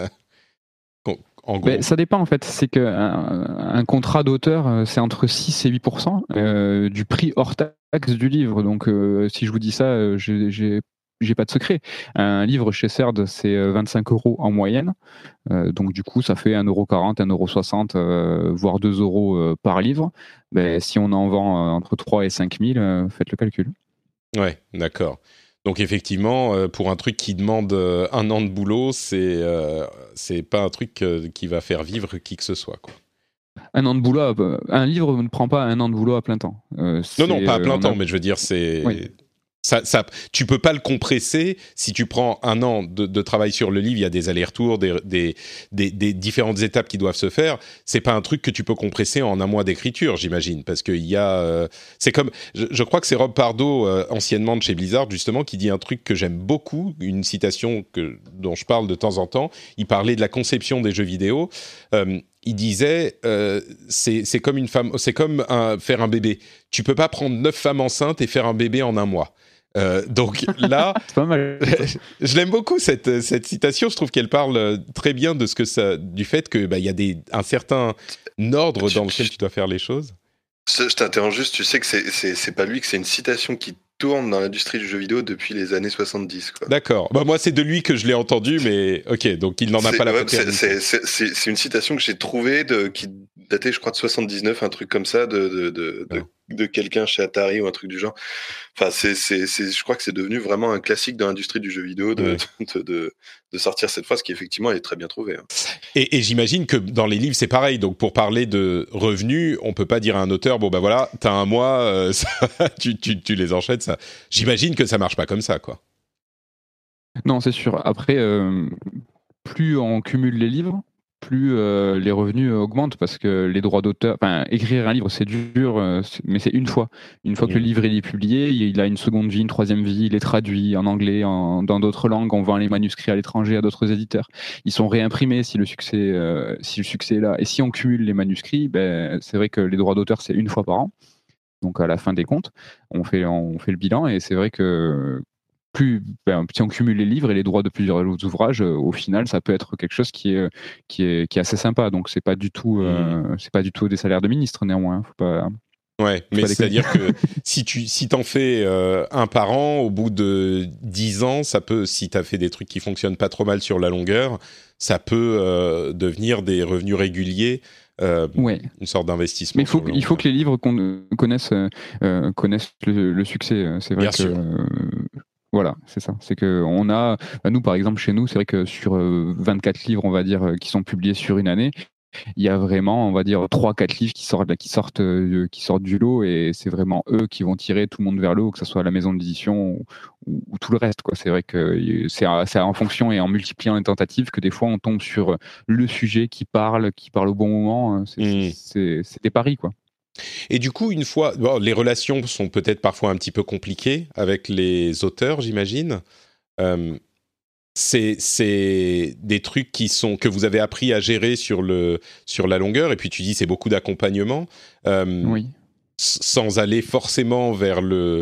En gros. Ça dépend, en fait. C'est qu'un contrat d'auteur, c'est entre 6 et 8% du prix hors taxe du livre. Donc, si je vous dis ça, j'ai pas de secret. Un livre chez CERD, c'est 25 € en moyenne. Donc du coup, ça fait 1,40 €, 1,60 €, voire 2 € par livre. Si on en vend entre 3 et 5 000, faites le calcul. Ouais, d'accord. Donc effectivement, pour un truc qui demande 1 an de boulot, c'est pas un truc qui va faire vivre qui que ce soit, quoi. 1 an de boulot, un livre ne prend pas 1 an de boulot à plein temps. Non, pas à plein temps, mais je veux dire, c'est... Oui. Tu peux pas le compresser. Si tu prends 1 an de travail sur le livre, il y a des allers-retours, des différentes étapes qui doivent se faire. C'est pas un truc que tu peux compresser en 1 mois d'écriture, j'imagine, parce qu'il y a. C'est comme, je crois que c'est Rob Pardo, anciennement de chez Blizzard, justement, qui dit un truc que j'aime beaucoup, une citation dont je parle de temps en temps. Il parlait de la conception des jeux vidéo. Il disait, c'est comme une femme, c'est comme faire un bébé. Tu peux pas prendre 9 femmes enceintes et faire un bébé en 1 mois. Donc là, c'est pas mal. Je l'aime beaucoup cette citation. Je trouve qu'elle parle très bien de du fait que y a un certain ordre dans lequel tu dois faire les choses. Je t'interromps juste. Tu sais que c'est pas lui, que c'est une citation qui tourne dans l'industrie du jeu vidéo depuis les années 70, quoi. D'accord. Moi, c'est de lui que je l'ai entendu, mais ok. Donc il n'en a pas la paternité. C'est une citation que j'ai trouvée qui datait, je crois, de 79, un truc comme ça, de quelqu'un chez Atari ou un truc du genre. Enfin, je crois que c'est devenu vraiment un classique dans l'industrie du jeu vidéo de sortir cette phrase qui effectivement est très bien trouvée. Hein. Et j'imagine que dans les livres c'est pareil. Donc pour parler de revenus, on peut pas dire à un auteur bon bah voilà, t'as un mois, tu les enchaînes. Ça, j'imagine que ça marche pas comme ça, quoi. Non, c'est sûr. Après, plus on cumule les livres, plus les revenus augmentent parce que les droits d'auteur, écrire un livre c'est dur, mais c'est une fois. Une fois que le livre est publié, il a une seconde vie, une troisième vie, il est traduit en anglais, dans d'autres langues, on vend les manuscrits à l'étranger à d'autres éditeurs. Ils sont réimprimés si le succès est là. Et si on cumule les manuscrits, c'est vrai que les droits d'auteur c'est une fois par an. Donc à la fin des comptes, on fait le bilan et c'est vrai que si on cumule les livres et les droits de plusieurs ouvrages, au final, ça peut être quelque chose qui est assez sympa. Donc c'est pas du tout des salaires de ministre néanmoins. Faut pas. Ouais, mais c'est-à-dire que si t'en fais un par an, au bout de 10 ans, ça peut, si t'as fait des trucs qui fonctionnent pas trop mal sur la longueur, ça peut devenir des revenus réguliers. Une sorte d'investissement. Mais il faut que les livres connaissent le succès. C'est vrai. Bien que sûr. Voilà, c'est ça. C'est que on a, nous par exemple chez nous, c'est vrai que sur 24 livres, on va dire, qui sont publiés sur une année, il y a vraiment, on va dire, 3-4 livres qui sortent du lot et c'est vraiment eux qui vont tirer tout le monde vers le haut, que ce soit la maison d'édition ou tout le reste, quoi. C'est vrai que c'est en fonction et en multipliant les tentatives que des fois on tombe sur le sujet qui parle au bon moment. C'est des paris, quoi. Et du coup, une fois, les relations sont peut-être parfois un petit peu compliquées avec les auteurs, j'imagine. C'est des trucs que vous avez appris à gérer sur la longueur. Et puis tu dis c'est beaucoup d'accompagnement. Oui. Sans aller forcément vers le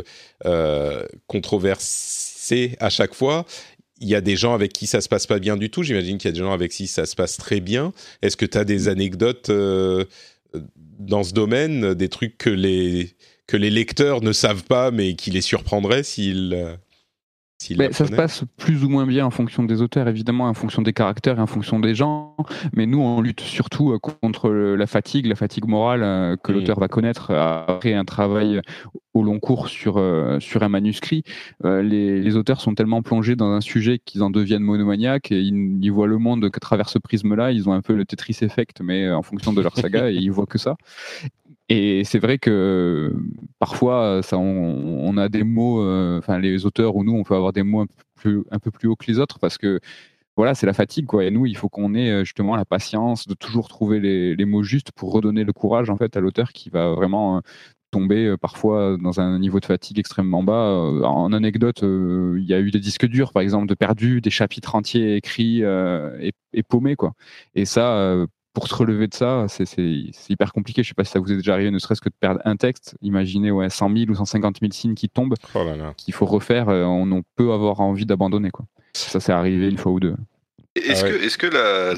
controversé à chaque fois. Il y a des gens avec qui ça se passe pas bien du tout. J'imagine qu'il y a des gens avec qui ça se passe très bien. Est-ce que tu as des anecdotes dans ce domaine, des trucs que les lecteurs ne savent pas, mais qui les surprendraient s'ils ça se passe plus ou moins bien en fonction des auteurs, évidemment, en fonction des caractères et en fonction des gens. Mais nous, on lutte surtout contre la fatigue morale que l'auteur va connaître après un travail au long cours sur un manuscrit. Les auteurs sont tellement plongés dans un sujet qu'ils en deviennent monomaniaques et ils voient le monde qu'à travers ce prisme-là. Ils ont un peu le Tetris Effect, mais en fonction de leur saga, et ils voient que ça. Et c'est vrai que parfois, on a des mots, les auteurs ou nous, on peut avoir des mots un peu plus hauts que les autres parce que voilà, c'est la fatigue, quoi. Et nous, il faut qu'on ait justement la patience de toujours trouver les mots justes pour redonner le courage en fait à l'auteur qui va vraiment tomber parfois dans un niveau de fatigue extrêmement bas. En anecdote, il y a eu des disques durs, par exemple, de perdus, des chapitres entiers écrits et paumés, quoi. Et ça. Pour se relever de ça, c'est hyper compliqué. Je ne sais pas si ça vous est déjà arrivé, ne serait-ce que de perdre un texte. Imaginez 100 000 ou 150 000 signes qui tombent, qu'il faut refaire. On peut avoir envie d'abandonner, quoi. Ça, c'est arrivé une fois ou deux. Est-ce que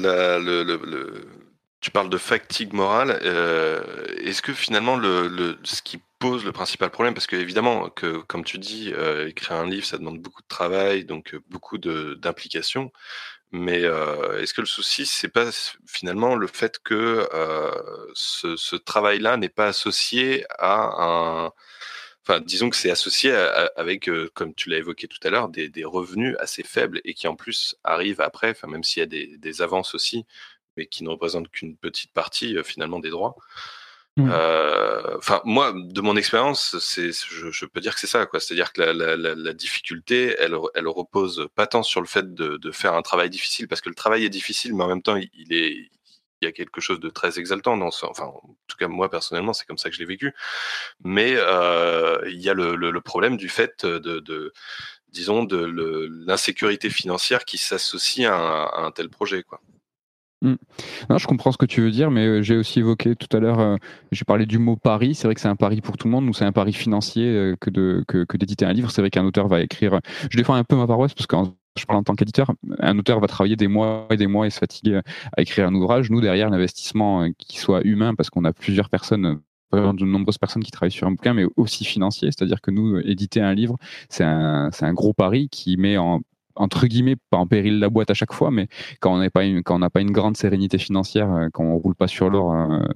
tu parles de fatigue morale, est-ce que finalement ce qui pose le principal problème, parce que évidemment que comme tu dis, écrire un livre ça demande beaucoup de travail, donc beaucoup d'implication. Mais est-ce que le souci, c'est pas finalement le fait que ce travail-là n'est pas associé à un... Enfin, disons que c'est associé avec, comme tu l'as évoqué tout à l'heure, des revenus assez faibles et qui en plus arrivent après, enfin, même s'il y a des avances aussi, mais qui ne représentent qu'une petite partie finalement des droits. Enfin, moi, de mon expérience, je peux dire que c'est ça, quoi. C'est-à-dire que la difficulté, elle repose pas tant sur le fait de faire un travail difficile, parce que le travail est difficile, mais en même temps, il y a quelque chose de très exaltant enfin, en tout cas, moi, personnellement, c'est comme ça que je l'ai vécu. Mais, il y a le problème du fait disons, de l'insécurité financière qui s'associe à un tel projet, quoi. Non, je comprends ce que tu veux dire, mais j'ai aussi évoqué tout à l'heure, j'ai parlé du mot pari. C'est vrai que c'est un pari pour tout le monde. Nous, c'est un pari financier que d'éditer un livre. C'est vrai qu'un auteur va écrire. Je défends un peu ma paroisse parce que je parle en tant qu'éditeur. Un auteur va travailler des mois et des mois et se fatiguer à écrire un ouvrage. Nous, derrière, l'investissement qui soit humain, parce qu'on a plusieurs personnes. De nombreuses personnes qui travaillent sur un bouquin, mais aussi financier. C'est-à-dire que nous, éditer un livre, c'est un gros pari qui met entre guillemets, pas en péril la boîte à chaque fois, mais quand on n'a pas une grande sérénité financière, quand on roule pas sur l'or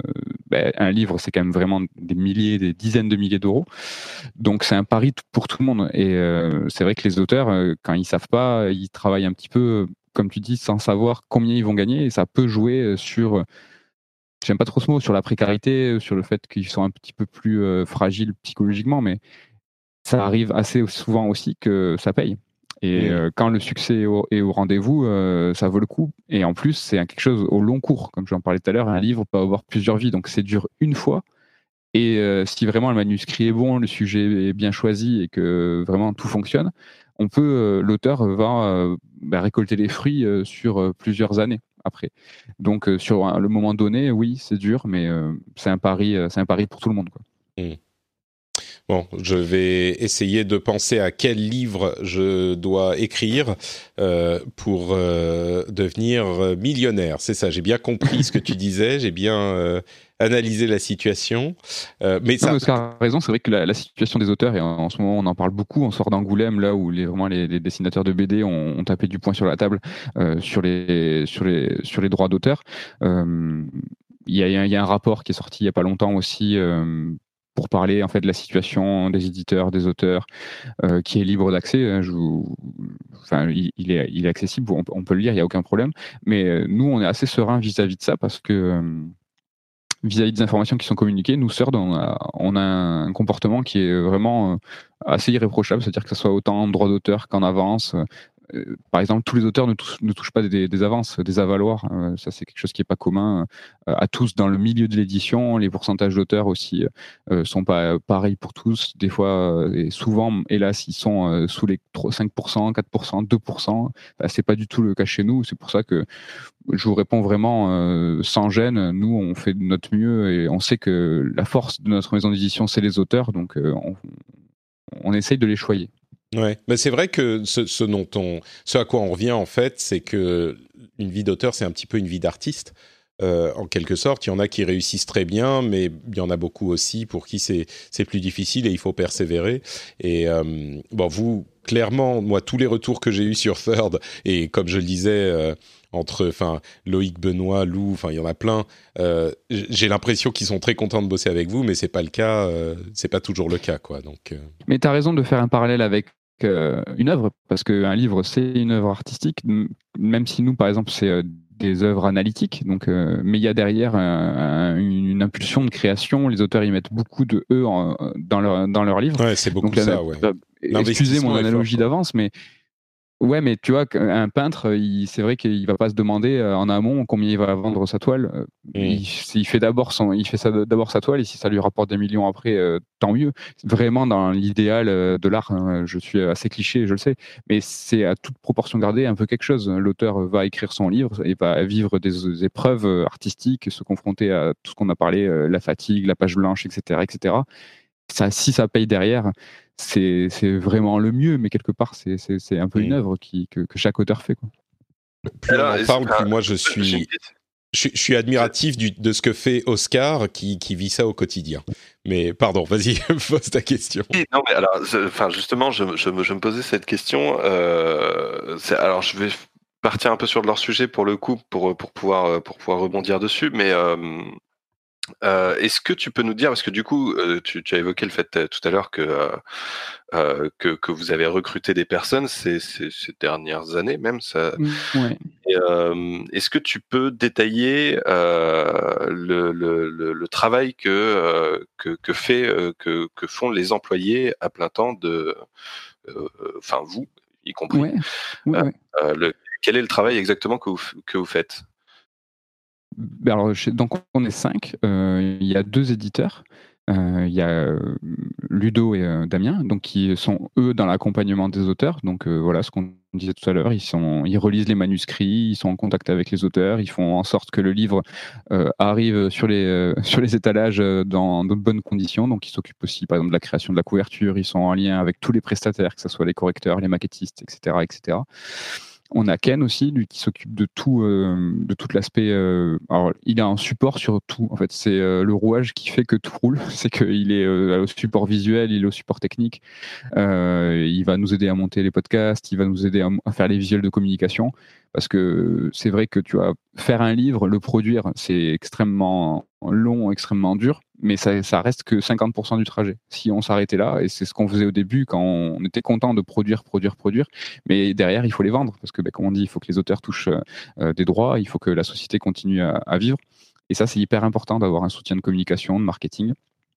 un livre, c'est quand même vraiment des dizaines de milliers d'euros. Donc c'est un pari pour tout le monde. Et c'est vrai que les auteurs, quand ils savent pas, ils travaillent un petit peu, comme tu dis, sans savoir combien ils vont gagner. Et ça peut jouer sur, j'aime pas trop ce mot, sur la précarité, sur le fait qu'ils sont un petit peu plus fragiles psychologiquement, mais ça arrive assez souvent aussi que ça paye. Et quand le succès est au rendez-vous, ça vaut le coup. Et en plus, c'est quelque chose au long cours. Comme j'en parlais tout à l'heure, un livre peut avoir plusieurs vies. Donc c'est dur une fois. Et si vraiment le manuscrit est bon, le sujet est bien choisi et que vraiment tout fonctionne, l'auteur va récolter les fruits sur plusieurs années après. Donc sur le moment donné, oui, c'est dur, mais c'est un pari pour tout le monde, quoi. Bon, je vais essayer de penser à quel livre je dois écrire pour devenir millionnaire. C'est ça, j'ai bien compris ce que tu disais, j'ai bien analysé la situation. Mais ça... Oscar a raison, c'est vrai que la situation des auteurs, et en ce moment on en parle beaucoup, on sort d'Angoulême, là où vraiment les dessinateurs de BD ont tapé du poing sur la table sur les droits d'auteur. Il y a un rapport qui est sorti il n'y a pas longtemps aussi pour parler en fait de la situation des éditeurs, des auteurs, qui est libre d'accès. Il est accessible, on peut le lire, il n'y a aucun problème. Mais nous, on est assez serein vis-à-vis de ça parce que vis-à-vis des informations qui sont communiquées, nous, Third, on a un comportement qui est vraiment assez irréprochable, c'est-à-dire que ce soit autant en droit d'auteur qu'en avance. Par exemple, tous les auteurs ne touchent pas des avances, des avaloirs. Ça, c'est quelque chose qui n'est pas commun à tous dans le milieu de l'édition. Les pourcentages d'auteurs aussi sont pas pareils pour tous. Des fois, et souvent, hélas, ils sont sous les 5%, 4%, 2%. C'est pas du tout le cas chez nous. C'est pour ça que je vous réponds vraiment sans gêne. Nous, on fait de notre mieux et on sait que la force de notre maison d'édition, c'est les auteurs. Donc, on essaye de les choyer. Ouais, mais c'est vrai que ce à quoi on revient en fait, c'est que une vie d'auteur, c'est un petit peu une vie d'artiste. En quelque sorte, il y en a qui réussissent très bien, mais il y en a beaucoup aussi pour qui c'est plus difficile et il faut persévérer. Et vous, clairement, moi, tous les retours que j'ai eus sur Third, et comme je le disais, Loïc, Benoît, Lou, il y en a plein, j'ai l'impression qu'ils sont très contents de bosser avec vous, mais c'est pas le cas, c'est pas toujours le cas, quoi. Donc, Mais t'as raison de faire un parallèle avec une œuvre, parce qu'un livre, c'est une œuvre artistique, même si nous, par exemple, c'est des œuvres analytiques, donc, mais il y a derrière une impulsion de création. Les auteurs y mettent beaucoup de eux dans leur livre. Ouais, c'est beaucoup donc, ça, ouais. Excusez mon analogie d'avance, mais ouais, mais tu vois, un peintre, c'est vrai qu'il va pas se demander en amont combien il va vendre sa toile. Il fait d'abord sa toile, et si ça lui rapporte des millions après, tant mieux. Vraiment dans l'idéal de l'art, hein, je suis assez cliché, je le sais, mais c'est à toute proportion gardée un peu quelque chose. L'auteur va écrire son livre et va vivre des épreuves artistiques, se confronter à tout ce qu'on a parlé, la fatigue, la page blanche, etc., etc. Ça, si ça paye derrière, c'est vraiment le mieux, mais quelque part, c'est un peu une œuvre que chaque auteur fait, quoi. Plus on en parle, plus moi je suis admiratif de ce que fait Oscar, qui vit ça au quotidien. Mais pardon, vas-y, pose ta question. Non, mais alors, justement, je me posais cette question. Alors, je vais partir un peu sur leur sujet pour le coup, pour pouvoir rebondir dessus, mais est-ce que tu peux nous dire, parce que du coup, tu as évoqué le fait tout à l'heure que vous avez recruté des personnes ces dernières années même, ça. Ouais. Et, est-ce que tu peux détailler le travail que font les employés à plein temps vous y compris. Ouais. Quel est le travail exactement que vous faites? Alors, donc on est 5. Il y a 2 éditeurs. Il y a Ludo et Damien, donc qui sont eux dans l'accompagnement des auteurs. Donc voilà ce qu'on disait tout à l'heure. Ils relisent les manuscrits, ils sont en contact avec les auteurs, ils font en sorte que le livre arrive sur les étalages dans de bonnes conditions. Donc ils s'occupent aussi, par exemple, de la création de la couverture. Ils sont en lien avec tous les prestataires, que ce soit les correcteurs, les maquettistes, etc., etc. On a Ken aussi, lui qui s'occupe de tout, de l'aspect. Alors, il a un support sur tout. En fait, c'est le rouage qui fait que tout roule. C'est qu'il est au support visuel, il est au support technique. Il va nous aider à monter les podcasts, il va nous aider à faire les visuels de communication. Parce que c'est vrai que tu vois, faire un livre, le produire, c'est extrêmement long, extrêmement dur, mais ça reste que 50% du trajet. Si on s'arrêtait là, et c'est ce qu'on faisait au début quand on était content de produire, mais derrière, il faut les vendre, parce que comme on dit, il faut que les auteurs touchent des droits, il faut que la société continue à vivre. Et ça, c'est hyper important d'avoir un soutien de communication, de marketing.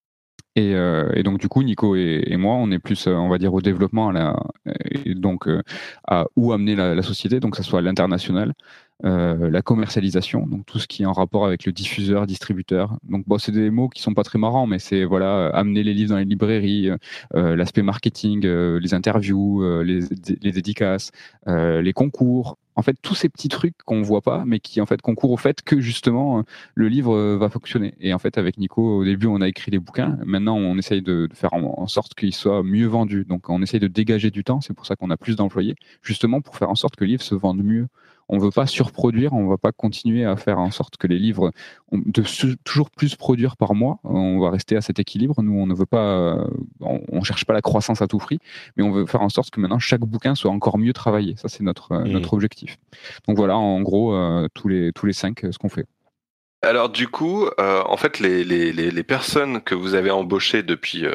Et donc du coup, Nico et moi, on est plus, on va dire, au développement, et donc à où amener la société, donc que ce soit à l'international, la commercialisation, donc tout ce qui est en rapport avec le diffuseur, distributeur. Donc bon, c'est des mots qui sont pas très marrants, mais c'est voilà, amener les livres dans les librairies, l'aspect marketing, les interviews, les dédicaces, les concours. En fait, tous ces petits trucs qu'on voit pas, mais qui en fait concourent au fait que justement le livre va fonctionner. Et en fait, avec Nico, au début, on a écrit les bouquins. Maintenant, on essaye de faire en sorte qu'ils soient mieux vendus. Donc, on essaye de dégager du temps. C'est pour ça qu'on a plus d'employés, justement pour faire en sorte que le livre se vende mieux. On ne veut pas surproduire, on ne va pas continuer à faire en sorte que les livres, toujours plus produire par mois. On va rester à cet équilibre. Nous, on ne veut pas, on cherche pas la croissance à tout prix, mais on veut faire en sorte que maintenant chaque bouquin soit encore mieux travaillé. Ça, c'est notre objectif. Donc voilà, en gros, tous les 5, ce qu'on fait. Alors du coup, en fait, les personnes que vous avez embauchées depuis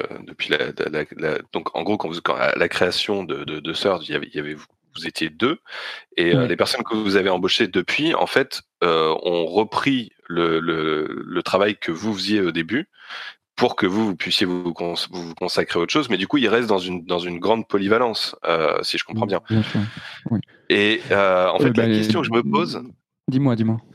donc en gros quand à la création de Third, il y avait vous étiez 2, et les personnes que vous avez embauchées depuis, en fait, ont repris le travail que vous faisiez au début pour que vous puissiez vous consacrer à autre chose, mais du coup, ils restent dans une grande polyvalence, si je comprends bien. Bien sûr. Oui. Et en fait, la question que je me pose. Dis-moi.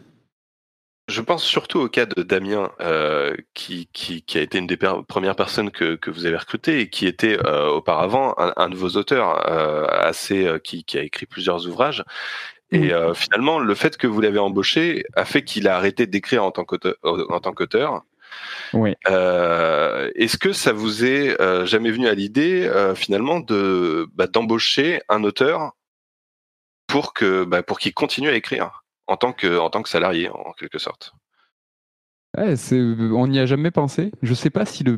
Je pense surtout au cas de Damien, qui a été une des premières personnes que vous avez recrutées et qui était auparavant un de vos auteurs, qui a écrit plusieurs ouvrages. Et finalement, le fait que vous l'avez embauché a fait qu'il a arrêté d'écrire en tant qu'auteur. Oui. Est-ce que ça vous est jamais venu à l'idée finalement d'embaucher un auteur pour qu'il continue à écrire en tant que salarié, en quelque sorte? Ouais, on n'y a jamais pensé. Je sais pas si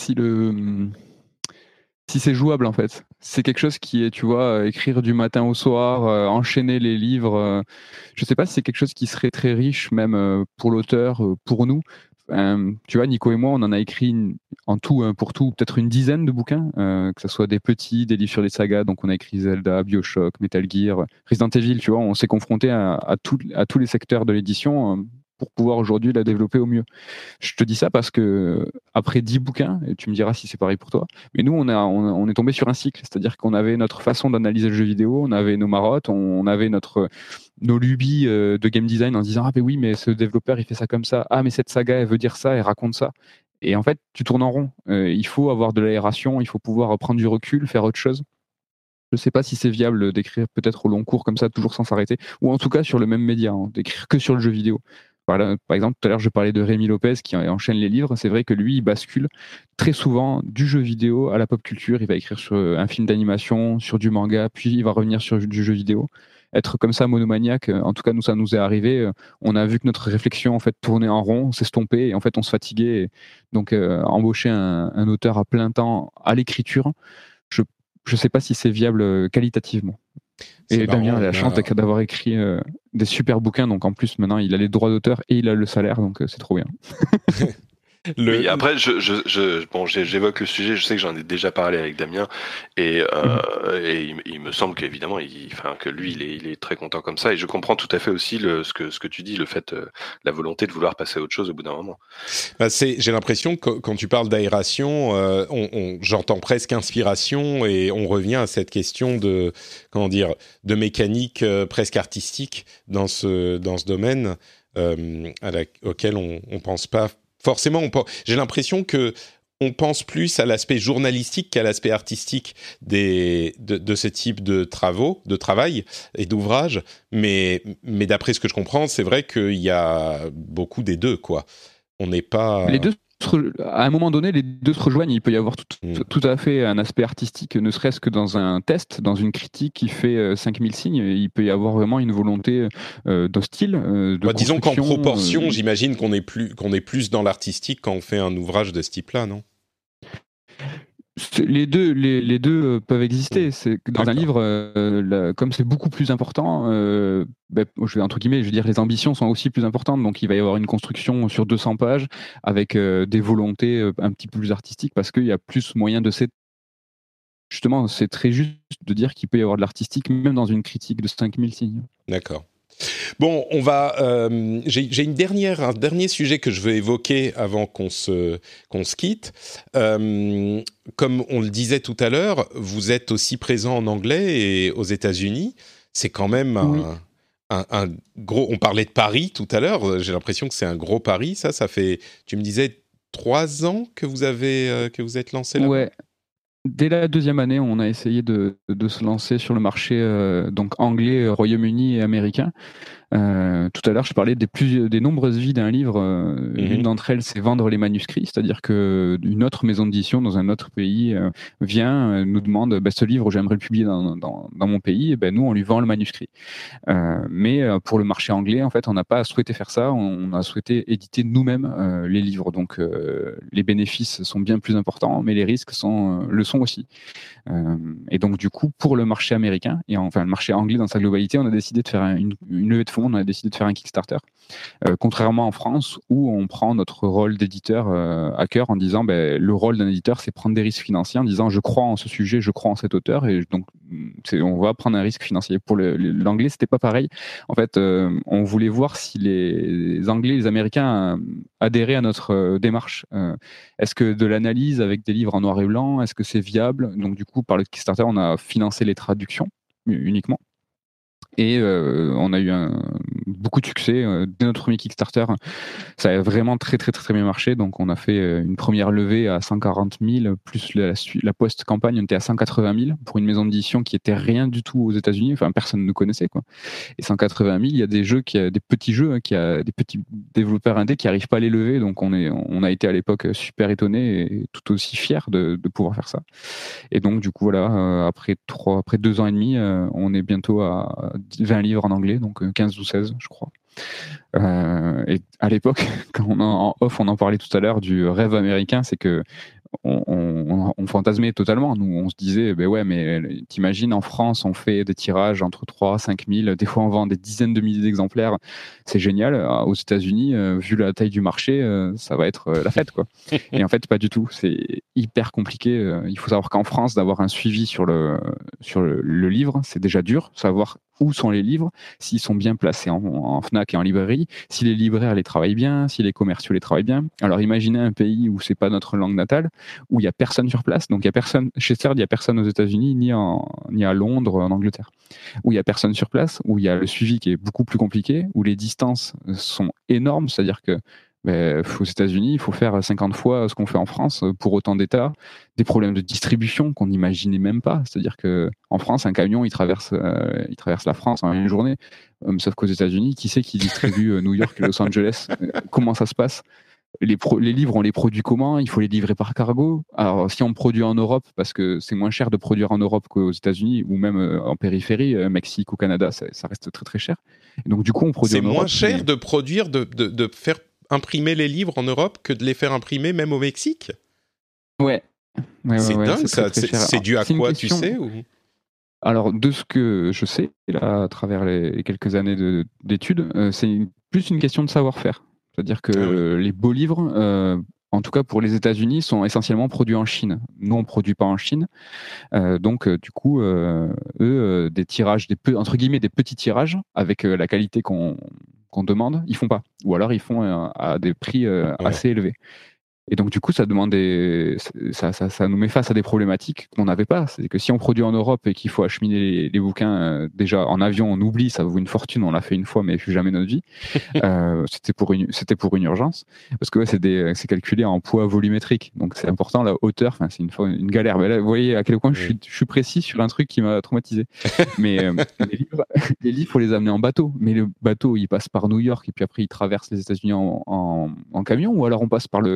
c'est jouable en fait. C'est quelque chose qui est, tu vois, écrire du matin au soir, enchaîner les livres. Je sais pas si c'est quelque chose qui serait très riche même pour l'auteur, pour nous. Tu vois, Nico et moi, on en a écrit en tout, pour tout, peut-être une dizaine de bouquins, que ce soit des petits, des livres sur les sagas. Donc, on a écrit Zelda, BioShock, Metal Gear, Resident Evil. Tu vois, on s'est confronté à tous les secteurs de l'édition pour pouvoir aujourd'hui la développer au mieux. Je te dis ça parce que après 10 bouquins, et tu me diras si c'est pareil pour toi, mais nous, on est tombé sur un cycle. C'est-à-dire qu'on avait notre façon d'analyser le jeu vidéo, on avait nos marottes, on avait nos lubies de game design en disant « Ah, mais oui, mais ce développeur, il fait ça comme ça. Ah, mais cette saga, elle veut dire ça, elle raconte ça. » Et en fait, tu tournes en rond. Il faut avoir de l'aération, il faut pouvoir prendre du recul, faire autre chose. Je ne sais pas si c'est viable d'écrire peut-être au long cours comme ça, toujours sans s'arrêter, ou en tout cas sur le même média, d'écrire que sur le jeu vidéo. Par exemple, tout à l'heure, je parlais de Rémi Lopez qui enchaîne les livres. C'est vrai que lui, il bascule très souvent du jeu vidéo à la pop culture. Il va écrire sur un film d'animation, sur du manga, puis il va revenir sur du jeu vidéo. Être comme ça monomaniaque, en tout cas, nous, ça nous est arrivé. On a vu que notre réflexion, en fait, tournait en rond, s'estompait, et en fait, on se fatiguait. Et donc, embaucher un auteur à plein temps à l'écriture, je ne sais pas si c'est viable qualitativement. Et Damien a la chance d'avoir écrit des super bouquins, donc en plus maintenant il a les droits d'auteur et il a le salaire, donc c'est trop bien. Oui, après, j'évoque le sujet, je sais que j'en ai déjà parlé avec Damien, et il me semble qu'évidemment, que lui, il est très content comme ça, et je comprends tout à fait aussi ce que tu dis, le fait, la volonté de vouloir passer à autre chose au bout d'un moment. J'ai l'impression que quand tu parles d'aération, j'entends presque inspiration, et on revient à cette question de mécanique presque artistique dans ce domaine auquel on pense pas. Forcément, j'ai l'impression que on pense plus à l'aspect journalistique qu'à l'aspect artistique de ce type de travail et d'ouvrages. Mais d'après ce que je comprends, c'est vrai qu'il y a beaucoup des deux, quoi. On n'est pas... à un moment donné, les deux se rejoignent. Il peut y avoir tout à fait un aspect artistique, ne serait-ce que dans un test, dans une critique qui fait 5000 signes. Il peut y avoir vraiment une volonté de style, de disons qu'en construction, proportion, j'imagine qu'on est plus dans l'artistique quand on fait un ouvrage de ce type-là, non ? Les deux peuvent exister. C'est que dans un livre, comme c'est beaucoup plus important, je vais dire les ambitions sont aussi plus importantes. Donc il va y avoir une construction sur 200 pages avec des volontés un petit peu plus artistiques parce qu'il y a plus moyen de s'étendre. Justement, c'est très juste de dire qu'il peut y avoir de l'artistique même dans une critique de 5000 signes. D'accord. Bon, on va. J'ai un dernier sujet que je veux évoquer avant qu'on se quitte. Comme on le disait tout à l'heure, vous êtes aussi présent en anglais et aux États-Unis. C'est quand même un gros. On parlait de Paris tout à l'heure. J'ai l'impression que c'est un gros pari. Ça fait. Tu me disais 3 ans que vous êtes lancé là. Ouais. Dès la 2e année, on a essayé de se lancer sur le marché donc anglais, Royaume-Uni et américain. Tout à l'heure, je parlais des nombreuses vies d'un livre. L'une d'entre elles, c'est vendre les manuscrits, c'est-à-dire qu'une autre maison d'édition dans un autre pays vient, nous demande ce livre, j'aimerais le publier dans mon pays, et nous, on lui vend le manuscrit. Mais pour le marché anglais, en fait, on n'a pas souhaité faire ça, on a souhaité éditer nous-mêmes les livres. Donc, les bénéfices sont bien plus importants, mais les risques le sont aussi. Et donc, du coup, pour le marché américain, et enfin le marché anglais dans sa globalité, on a décidé de faire une levée de fonds, on a décidé de faire un Kickstarter. Contrairement en France, où on prend notre rôle d'éditeur à cœur en disant le rôle d'un éditeur, c'est prendre des risques financiers en disant je crois en ce sujet, je crois en cet auteur, et donc on va prendre un risque financier. Pour l'anglais, c'était pas pareil. En fait, on voulait voir si les Anglais, les Américains adhéraient à notre démarche. Est-ce que de l'analyse avec des livres en noir et blanc, est-ce que c'est viable? Donc du coup, par le Kickstarter, on a financé les traductions uniquement. Et on a eu beaucoup de succès. Dès notre premier Kickstarter, ça a vraiment très bien marché. Donc on a fait une première levée à 140 000, plus la post-campagne, on était à 180 000 pour une maison d'édition qui était rien du tout aux États-Unis. Enfin, personne ne connaissait, quoi. Et 180 000, il y a des petits jeux, il y a des petits développeurs indés qui n'arrivent pas à les lever. Donc on a été à l'époque super étonnés et tout aussi fiers de pouvoir faire ça. Et donc du coup, voilà, après 2 ans et demi, on est bientôt à 20 livres en anglais, donc 15 ou 16, je crois. Et à l'époque, quand en off, on en parlait tout à l'heure du rêve américain, c'est que on fantasmait totalement. Nous, on se disait, ouais, mais t'imagines, en France, on fait des tirages entre 3 à 5 000, des fois on vend des dizaines de milliers d'exemplaires, c'est génial. Aux États-Unis, vu la taille du marché, ça va être la fête, quoi. Et en fait, pas du tout. C'est hyper compliqué. Il faut savoir qu'en France, d'avoir un suivi sur le livre, c'est déjà dur. Savoir où sont les livres, s'ils sont bien placés en Fnac et en librairie, si les libraires les travaillent bien, si les commerciaux les travaillent bien. Alors imaginez un pays où c'est pas notre langue natale, où il y a personne sur place, donc il y a personne chez CERD, il y a personne aux États-Unis ni à Londres, en Angleterre, où il y a personne sur place, où il y a le suivi qui est beaucoup plus compliqué, où les distances sont énormes, c'est-à-dire que aux États-Unis, il faut faire 50 fois ce qu'on fait en France pour autant d'États, des problèmes de distribution qu'on n'imaginait même pas. C'est-à-dire que en France, un camion, il traverse la France en une journée, sauf qu'aux États-Unis, qui c'est qui distribue New York et Los Angeles? Comment ça se passe? Les livres, on les produit comment? Il faut les livrer par cargo. Alors, si on produit en Europe, parce que c'est moins cher de produire en Europe qu'aux États-Unis, ou même en périphérie, Mexique ou Canada, ça reste très très cher. Et donc, du coup, on produit en Europe. C'est moins cher de produire, de faire imprimer les livres en Europe que de les faire imprimer même au Mexique? Ouais. C'est dingue, ça. C'est dû à quoi, tu sais ou... Alors, de ce que je sais, là, à travers les quelques années d'études, c'est plus une question de savoir-faire. C'est-à-dire que les beaux livres, en tout cas pour les États-Unis, sont essentiellement produits en Chine. Nous, on ne produit pas en Chine. Donc, du coup, eux, des tirages, entre guillemets, des petits tirages, avec la qualité qu'on demande, ils font pas. Ou alors, ils font à des prix assez élevés. Et donc, du coup, ça nous met face à des problématiques qu'on n'avait pas. C'est que si on produit en Europe et qu'il faut acheminer les bouquins, déjà en avion, on oublie, ça vaut une fortune, on l'a fait une fois, mais plus jamais notre vie. C'était pour une urgence. Parce que c'est calculé en poids volumétrique. Donc, c'est important, la hauteur, c'est une galère. Mais là, vous voyez à quel point je suis précis sur un truc qui m'a traumatisé. Mais les livres, il faut les amener en bateau. Mais le bateau, il passe par New York et puis après, il traverse les États-Unis en camion, ou alors on passe par le canal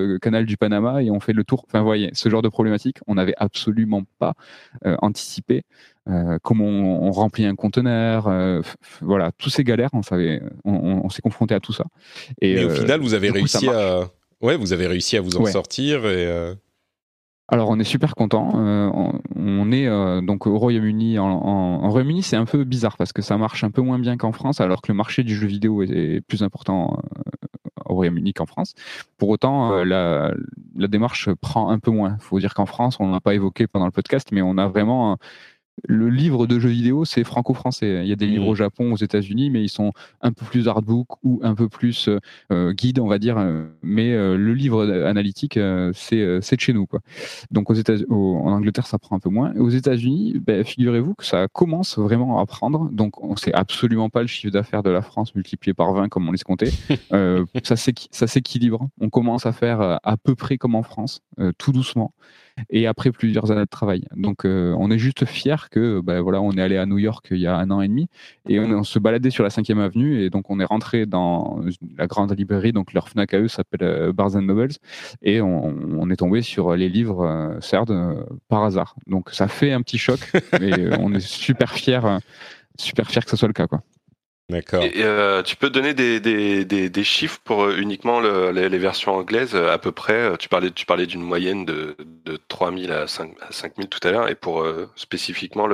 canal du Panama et on fait le tour. Enfin, vous voyez, ce genre de problématique, on n'avait absolument pas anticipé. Comment on remplit un conteneur, voilà, tous ces galères, on s'est confronté à tout ça. Et au final, vous avez réussi vous avez réussi à vous en sortir. Alors, on est super content. On est donc au Royaume-Uni. En Royaume-Uni, c'est un peu bizarre parce que ça marche un peu moins bien qu'en France, alors que le marché du jeu vidéo est plus important au Royaume-Uni qu'en France. Pour autant, la démarche prend un peu moins. Il faut dire qu'en France, on ne l'a pas évoqué pendant le podcast, mais on a vraiment... Le livre de jeux vidéo, c'est franco-français. Il y a des livres au Japon, aux États-Unis, mais ils sont un peu plus artbook ou un peu plus guide, on va dire. Mais le livre analytique, c'est de chez nous, quoi. Donc en Angleterre, ça prend un peu moins. Et aux États-Unis, figurez-vous que ça commence vraiment à prendre. Donc c'est absolument pas le chiffre d'affaires de la France multiplié par 20 comme on l'escomptait. Ça s'équilibre. On commence à faire à peu près comme en France, tout doucement. Et après plusieurs années de travail. Donc on est juste fiers que voilà, on est allé à New York il y a 1 an et demi et on se baladait sur la 5e avenue et donc on est rentré dans la grande librairie, donc leur Fnac à eux s'appelle Barnes & Nobles et on est tombé sur les livres CERD par hasard. Donc ça fait un petit choc mais on est super fiers que ce soit le cas, quoi. D'accord. Et tu peux donner des chiffres pour uniquement les versions anglaises à peu près. Tu parlais d'une moyenne de 3000 à 5000 tout à l'heure, et pour spécifiquement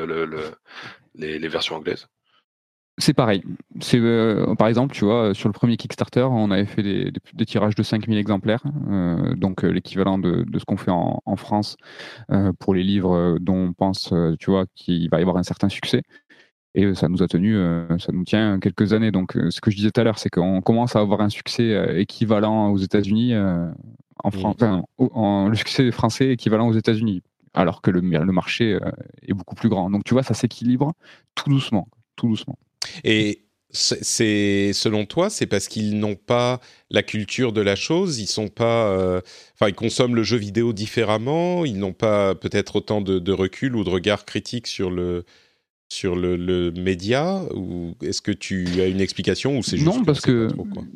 les versions anglaises. C'est pareil. Par exemple, tu vois, sur le premier Kickstarter, on avait fait des tirages de 5000 exemplaires, donc l'équivalent de ce qu'on fait en France pour les livres dont on pense, tu vois, qu'il va y avoir un certain succès. Et ça nous tient quelques années. Donc, ce que je disais tout à l'heure, c'est qu'on commence à avoir un succès équivalent aux États-Unis, en France, le succès français équivalent aux États-Unis, alors que le marché est beaucoup plus grand. Donc, tu vois, ça s'équilibre tout doucement, tout doucement. Et c'est selon toi, c'est parce qu'ils n'ont pas la culture de la chose, ils sont pas, ils consomment le jeu vidéo différemment, ils n'ont pas peut-être autant de recul ou de regard critique sur le média, ou est-ce que tu as une explication, ou c'est juste non, parce que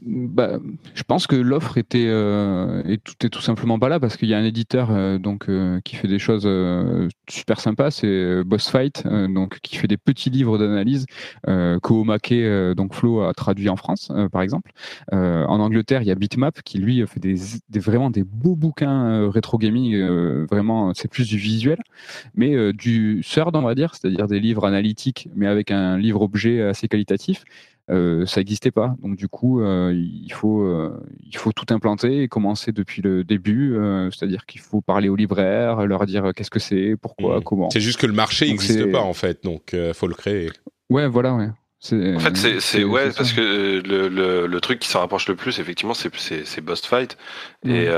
je pense que l'offre était tout simplement pas là, parce qu'il y a un éditeur qui fait des choses super sympas, c'est Boss Fight, donc qui fait des petits livres d'analyse que Omake, donc Flo a traduit en France par exemple. En Angleterre, il y a Bitmap qui lui fait vraiment des beaux bouquins rétro gaming, vraiment c'est plus du visuel, mais du CERD, on va dire, c'est-à-dire des livres analytiques, mais avec un livre-objet assez qualitatif, ça n'existait pas. Donc du coup, il faut tout implanter et commencer depuis le début, c'est-à-dire qu'il faut parler aux libraires, leur dire qu'est-ce que c'est, pourquoi, comment. C'est juste que le marché n'existe pas, en fait, donc faut le créer. Ouais, voilà, ouais. En fait, c'est parce que le truc qui s'en rapproche le plus, effectivement, c'est Boss Fight. Et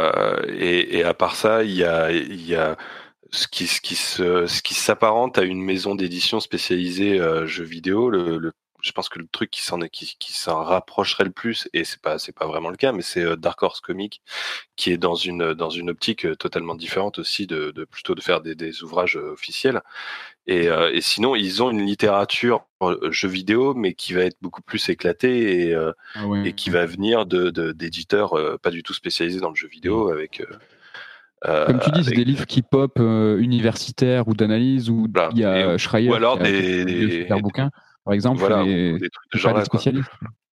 à part ça, il y a ce qui s'apparente à une maison d'édition spécialisée jeux vidéo. Je pense que le truc qui s'en rapprocherait le plus, et c'est pas vraiment le cas, mais c'est Dark Horse Comics, qui est dans une optique totalement différente aussi, plutôt de faire des ouvrages officiels. Et sinon, ils ont une littérature jeux vidéo, mais qui va être beaucoup plus éclatée et qui va venir d'éditeurs pas du tout spécialisés dans le jeu vidéo, avec comme tu dis, c'est des livres qui pop universitaires ou d'analyse, où il y a Schreier, ou alors des super bouquins, par exemple, voilà, des trucs de genre, pas des spécialistes.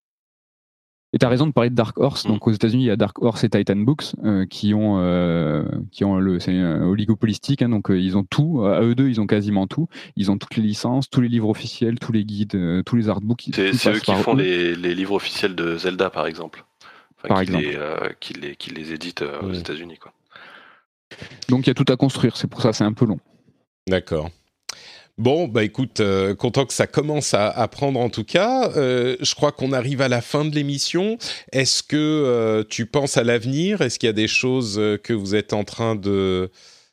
Et tu as raison de parler de Dark Horse. Donc aux États-Unis, il y a Dark Horse et Titan Books qui ont c'est oligopolistique, hein, donc ils ont tout. À eux deux, ils ont quasiment tout. Ils ont toutes les licences, tous les livres officiels, tous les guides, tous les artbooks. C'est eux qui font les livres officiels de Zelda, par exemple. Qui les éditent aux États-Unis, quoi. Donc il y a tout à construire, c'est pour ça c'est un peu long. D'accord. Bon, écoute, content que ça commence à prendre en tout cas. Je crois qu'on arrive à la fin de l'émission. Est-ce que tu penses à l'avenir ? Est-ce qu'il y a des choses que vous êtes en train de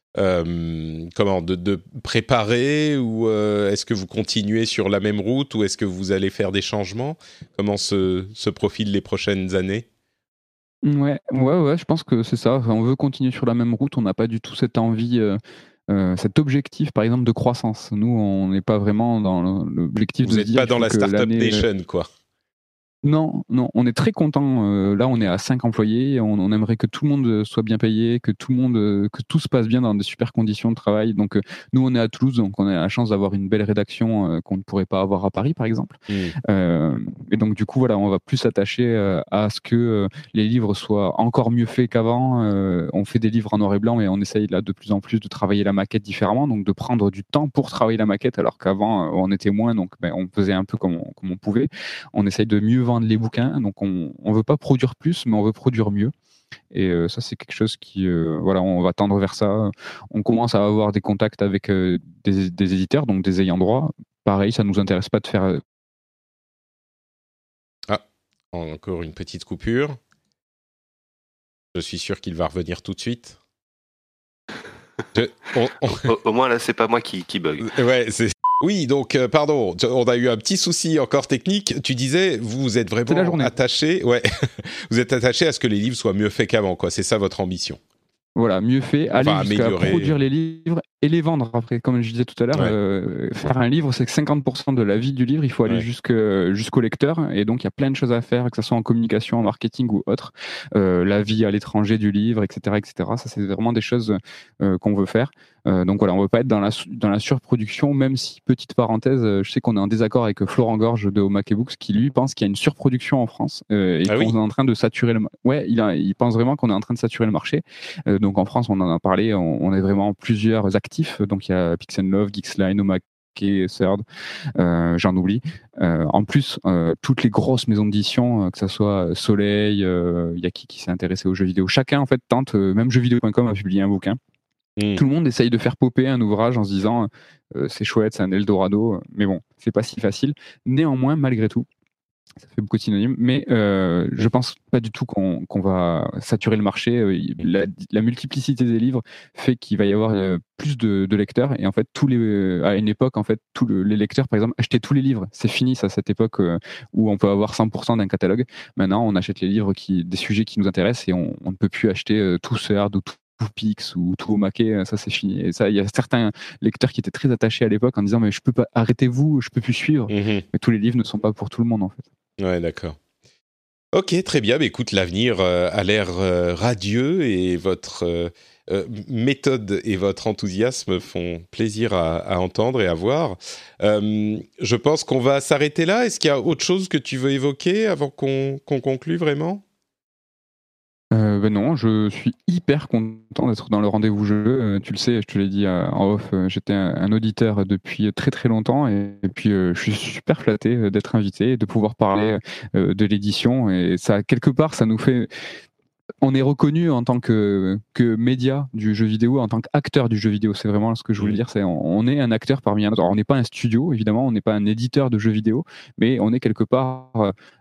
préparer, ou est-ce que vous continuez sur la même route, ou est-ce que vous allez faire des changements ? Comment se profilent les prochaines années ? Ouais, je pense que c'est ça. On veut continuer sur la même route. On n'a pas du tout cette envie, cet objectif, par exemple, de croissance. Nous, on n'est pas vraiment dans l'objectif de dire... Vous n'êtes pas dans la Startup Nation, quoi. Non, non, on est très content. Là, on est à 5 employés. On aimerait que tout le monde soit bien payé, que que tout se passe bien dans de super conditions de travail. Donc, nous, on est à Toulouse, donc on a la chance d'avoir une belle rédaction qu'on ne pourrait pas avoir à Paris, par exemple. Et donc, du coup, voilà, on va plus s'attacher à ce que les livres soient encore mieux faits qu'avant. On fait des livres en noir et blanc et on essaye là de plus en plus de travailler la maquette différemment, donc de prendre du temps pour travailler la maquette, alors qu'avant, on était moins, donc on faisait un peu comme on pouvait. On essaye de mieux vendre les bouquins, donc on veut pas produire plus, mais on veut produire mieux. Et ça, c'est quelque chose qui, voilà, on va tendre vers ça. On commence à avoir des contacts avec des éditeurs, donc des ayants droit. Pareil, ça nous intéresse pas de faire. Ah, encore une petite coupure. Je suis sûr qu'il va revenir tout de suite. Au moins là, c'est pas moi qui bug. Ouais, oui, donc pardon, on a eu un petit souci encore technique. Tu disais, vous êtes vraiment attaché, ouais, vous êtes attaché à ce que les livres soient mieux faits qu'avant, quoi. C'est ça votre ambition. Voilà, mieux fait, aller jusqu'à produire les livres et les vendre après. Comme je disais tout à l'heure, faire un livre, c'est que 50% de la vie du livre, il faut aller jusqu'au lecteur. Et donc, il y a plein de choses à faire, que ce soit en communication, en marketing ou autre. La vie à l'étranger du livre, etc., etc. Ça, c'est vraiment des choses qu'on veut faire. Donc voilà, on ne veut pas être dans la surproduction, même si, petite parenthèse, je sais qu'on est en désaccord avec Florent Gorge de Omake Books, qui lui pense qu'il y a une surproduction en France et qu'on est en train de saturer le marché. Ouais, il pense vraiment qu'on est en train de saturer le marché. Donc en France, on en a parlé, on est vraiment plusieurs actifs. Donc il y a Pix & Love, Geeksline, Omake, Third, j'en oublie. En plus, toutes les grosses maisons d'édition, que ce soit Soleil, il y a qui s'est intéressé aux jeux vidéo. Chacun en fait tente, même jeuxvideo.com a publié un bouquin. Tout le monde essaye de faire popper un ouvrage en se disant c'est chouette, c'est un Eldorado, mais bon, c'est pas si facile. Néanmoins, malgré tout, ça fait beaucoup de synonymes, mais je pense pas du tout qu'on va saturer le marché. La multiplicité des livres fait qu'il va y avoir plus de lecteurs, et en fait, à une époque, en fait, les lecteurs, par exemple, achetaient tous les livres. C'est fini, ça, cette époque où on peut avoir 100% d'un catalogue. Maintenant, on achète les livres des sujets qui nous intéressent, et on ne peut plus acheter tout Third ou tout Pix ou tout Omake, ça c'est fini. Et ça, il y a certains lecteurs qui étaient très attachés à l'époque en disant mais je peux pas, arrêtez-vous, je peux plus suivre. Mais tous les livres ne sont pas pour tout le monde en fait. Ouais, d'accord. Ok, très bien. Mais écoute, l'avenir a l'air radieux et votre méthode et votre enthousiasme font plaisir à entendre et à voir. Je pense qu'on va s'arrêter là. Est-ce qu'il y a autre chose que tu veux évoquer avant qu'on conclue vraiment ? Non, je suis hyper content d'être dans le rendez-vous jeu. Tu le sais, je te l'ai dit en off, j'étais un auditeur depuis très très longtemps et puis je suis super flatté d'être invité et de pouvoir parler de l'édition. Et ça, quelque part, ça nous fait... On est reconnu en tant que média du jeu vidéo, en tant qu'acteur du jeu vidéo. C'est vraiment ce que je voulais dire. On est un acteur parmi un autre. Alors, on n'est pas un studio, évidemment, on n'est pas un éditeur de jeux vidéo, mais on est quelque part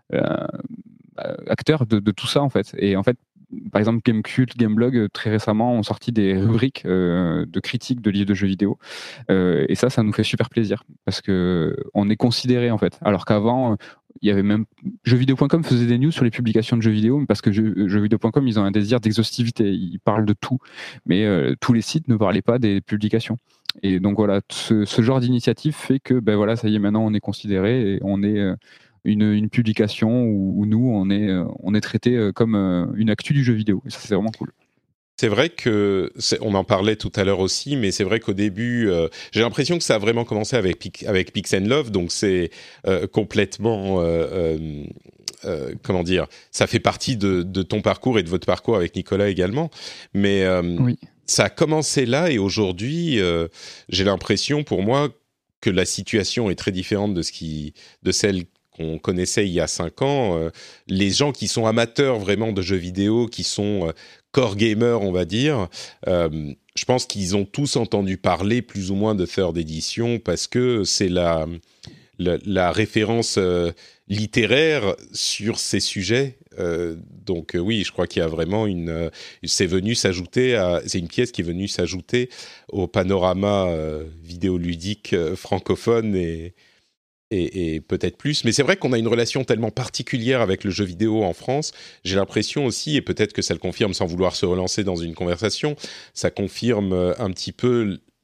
acteur de tout ça en fait. Et en fait, par exemple, Gamecult, Gameblog, très récemment, ont sorti des rubriques de critiques de livres de jeux vidéo. Et ça nous fait super plaisir parce que on est considéré en fait. Alors qu'avant, il y avait même jeuxvideo.com faisait des news sur les publications de jeux vidéo parce que jeuxvideo.com, ils ont un désir d'exhaustivité. Ils parlent de tout, mais tous les sites ne parlaient pas des publications. Et donc voilà, ce genre d'initiative fait que ben voilà, ça y est, maintenant on est considéré et on est une publication où nous on est traité comme une actu du jeu vidéo. Et ça, c'est vraiment cool. C'est vrai que, on en parlait tout à l'heure aussi, mais c'est vrai qu'au début, j'ai l'impression que ça a vraiment commencé avec Pix & Love, donc c'est complètement, comment dire, ça fait partie de ton parcours et de votre parcours avec Nicolas également, mais oui. Ça a commencé là et aujourd'hui, j'ai l'impression pour moi que la situation est très différente de celle qu'on connaissait il y a 5 ans. Les gens qui sont amateurs vraiment de jeux vidéo, qui sont core gamers, on va dire, je pense qu'ils ont tous entendu parler plus ou moins de Third Edition parce que c'est la référence littéraire sur ces sujets. Donc oui, je crois qu'il y a vraiment c'est une pièce qui est venue s'ajouter au panorama vidéoludique francophone et peut-être plus. Mais c'est vrai qu'on a une relation tellement particulière avec le jeu vidéo en France. J'ai l'impression aussi, et peut-être que ça le confirme sans vouloir se relancer dans une conversation, ça confirme un petit peu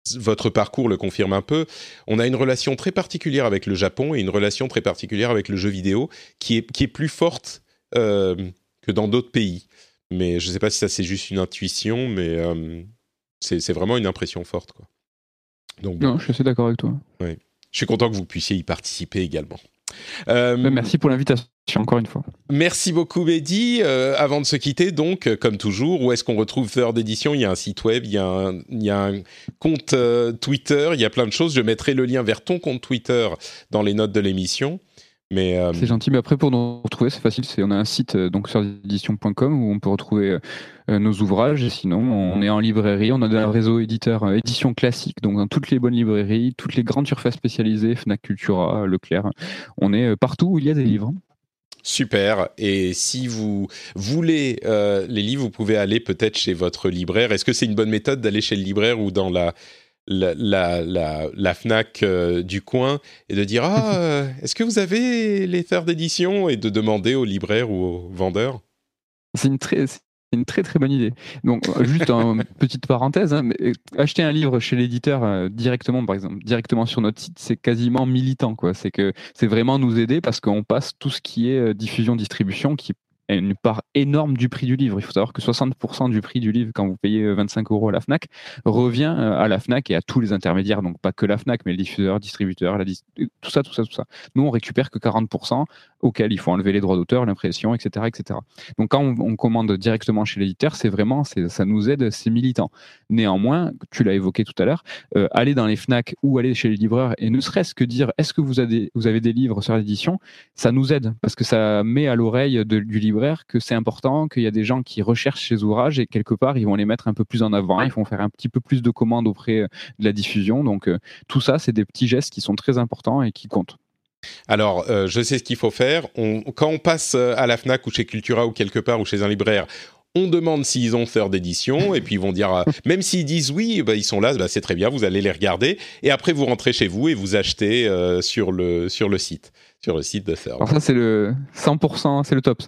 votre parcours le confirme un peu, on a une relation très particulière avec le Japon et une relation très particulière avec le jeu vidéo qui est plus forte que dans d'autres pays. Mais je ne sais pas si ça c'est juste une intuition, mais c'est vraiment une impression forte, quoi. Donc, Non, je suis assez d'accord avec toi. ouais. Je suis content que vous puissiez y participer également. Merci pour l'invitation, encore une fois. Merci beaucoup, Mehdi. Avant de se quitter, donc, comme toujours, où est-ce qu'on retrouve Third Edition ? Il y a un site web, il y a un compte Twitter, il y a plein de choses. Je mettrai le lien vers ton compte Twitter dans les notes de l'émission. Mais c'est gentil, mais après pour nous retrouver c'est facile, on a un site donc thirdedition.com où on peut retrouver nos ouvrages, et sinon on est en librairie, on a un réseau éditeur édition classique, donc dans toutes les bonnes librairies, toutes les grandes surfaces spécialisées, Fnac, Cultura, Leclerc, on est partout où il y a des livres. Super, et si vous voulez les livres, vous pouvez aller peut-être chez votre libraire. Est-ce que c'est une bonne méthode d'aller chez le libraire ou dans la Fnac du coin et de dire est-ce que vous avez les Third Edition, et de demander au libraire ou au vendeur? C'est une très très bonne idée. Donc juste une petite parenthèse, mais acheter un livre chez l'éditeur directement, par exemple, directement sur notre site, c'est quasiment militant, quoi. C'est vraiment nous aider parce qu'on passe tout ce qui est diffusion, distribution, qui une part énorme du prix du livre. Il faut savoir que 60% du prix du livre, quand vous payez 25 € à la Fnac, revient à la Fnac et à tous les intermédiaires, donc pas que la Fnac, mais le diffuseur, distributeur, tout ça. Nous, on récupère que 40%, auquel il faut enlever les droits d'auteur, l'impression, etc., etc. Donc quand on commande directement chez l'éditeur, ça nous aide, c'est militant. Néanmoins, tu l'as évoqué tout à l'heure, aller dans les Fnac ou aller chez les libraires et ne serait-ce que dire est-ce que vous avez des livres sur l'édition, ça nous aide parce que ça met à l'oreille du libraire que c'est important, qu'il y a des gens qui recherchent ces ouvrages et quelque part ils vont les mettre un peu plus en avant, ils vont faire un petit peu plus de commandes auprès de la diffusion. Donc tout ça, c'est des petits gestes qui sont très importants et qui comptent. Alors, je sais ce qu'il faut faire. Quand on passe à la Fnac ou chez Cultura ou quelque part ou chez un libraire, on demande s'ils ont Third Edition et puis ils vont dire, même s'ils disent oui, ils sont là, c'est très bien, vous allez les regarder et après vous rentrez chez vous et vous achetez sur le site de Third. Alors ça, c'est le 100%, c'est le top.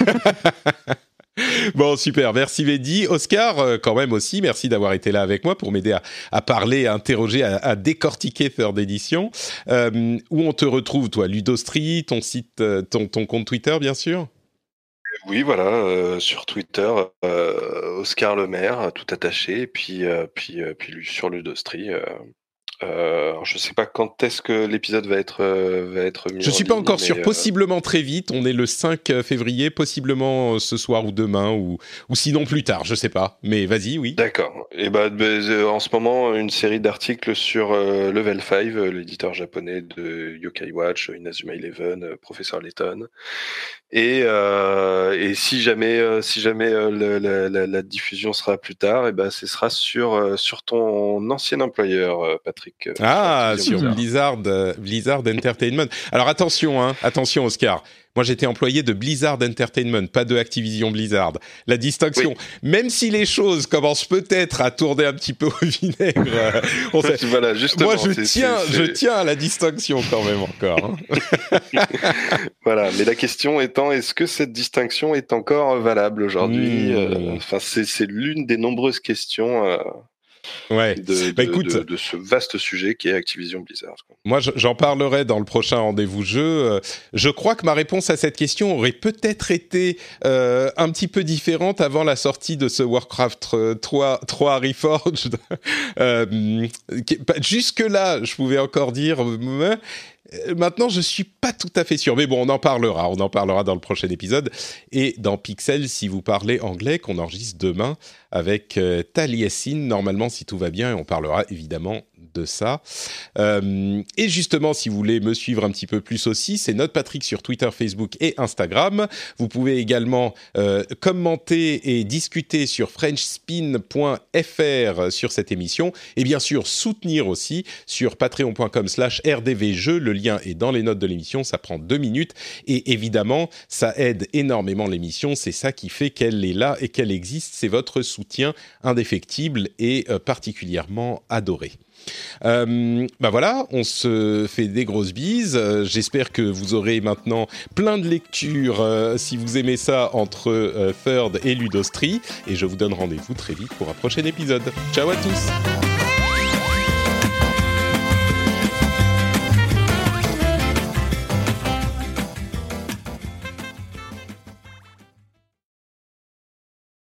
Bon, super, merci Mehdi. Oscar, quand même aussi, merci d'avoir été là avec moi pour m'aider à parler, à interroger, à décortiquer Third Edition. Où on te retrouve, toi, Ludostri, ton site, ton compte Twitter, bien sûr? Oui, voilà, sur Twitter, Oscar Lemaire, tout attaché, et puis sur Ludostri. Alors je sais pas quand est-ce que l'épisode va être mis. Je suis pas encore sûr, possiblement très vite. On est le 5 février, possiblement ce soir ou demain, ou sinon plus tard, je sais pas. Mais vas-y, oui. D'accord. Et en ce moment, une série d'articles sur Level 5, l'éditeur japonais de Yokai Watch, Inazuma Eleven, Professeur Layton. Et si jamais la diffusion sera plus tard, ce sera sur ton ancien employeur, Patrick. Sur Blizzard Entertainment. Alors attention Oscar. Moi, j'étais employé de Blizzard Entertainment, pas de Activision Blizzard. La distinction, oui. Même si les choses commencent peut-être à tourner un petit peu au vinaigre, voilà, justement, moi, je tiens à la distinction quand même encore. Voilà, mais la question étant, est-ce que cette distinction est encore valable aujourd'hui ? C'est l'une des nombreuses questions. Écoute, de ce vaste sujet qui est Activision Blizzard. Moi, j'en parlerai dans le prochain rendez-vous jeu. Je crois que ma réponse à cette question aurait peut-être été un petit peu différente avant la sortie de ce Warcraft 3 Reforged. Jusque-là, je pouvais encore dire... Maintenant, je suis pas tout à fait sûr, mais bon, on en parlera dans le prochain épisode. Et dans Pixel, si vous parlez anglais, qu'on enregistre demain avec Taliesin, normalement, si tout va bien, et on parlera évidemment de ça. Et justement, si vous voulez me suivre un petit peu plus aussi, c'est NotePatrick sur Twitter, Facebook et Instagram. Vous pouvez également commenter et discuter sur frenchspin.fr sur cette émission, et bien sûr soutenir aussi sur patreon.com/rdvjeux. Le lien est dans les notes de l'émission, ça prend 2 minutes, et évidemment, ça aide énormément l'émission, c'est ça qui fait qu'elle est là et qu'elle existe, c'est votre soutien indéfectible et particulièrement adoré. Voilà, on se fait des grosses bises. J'espère que vous aurez maintenant plein de lectures si vous aimez ça entre Third et Ludostri. Et je vous donne rendez-vous très vite pour un prochain épisode. Ciao à tous!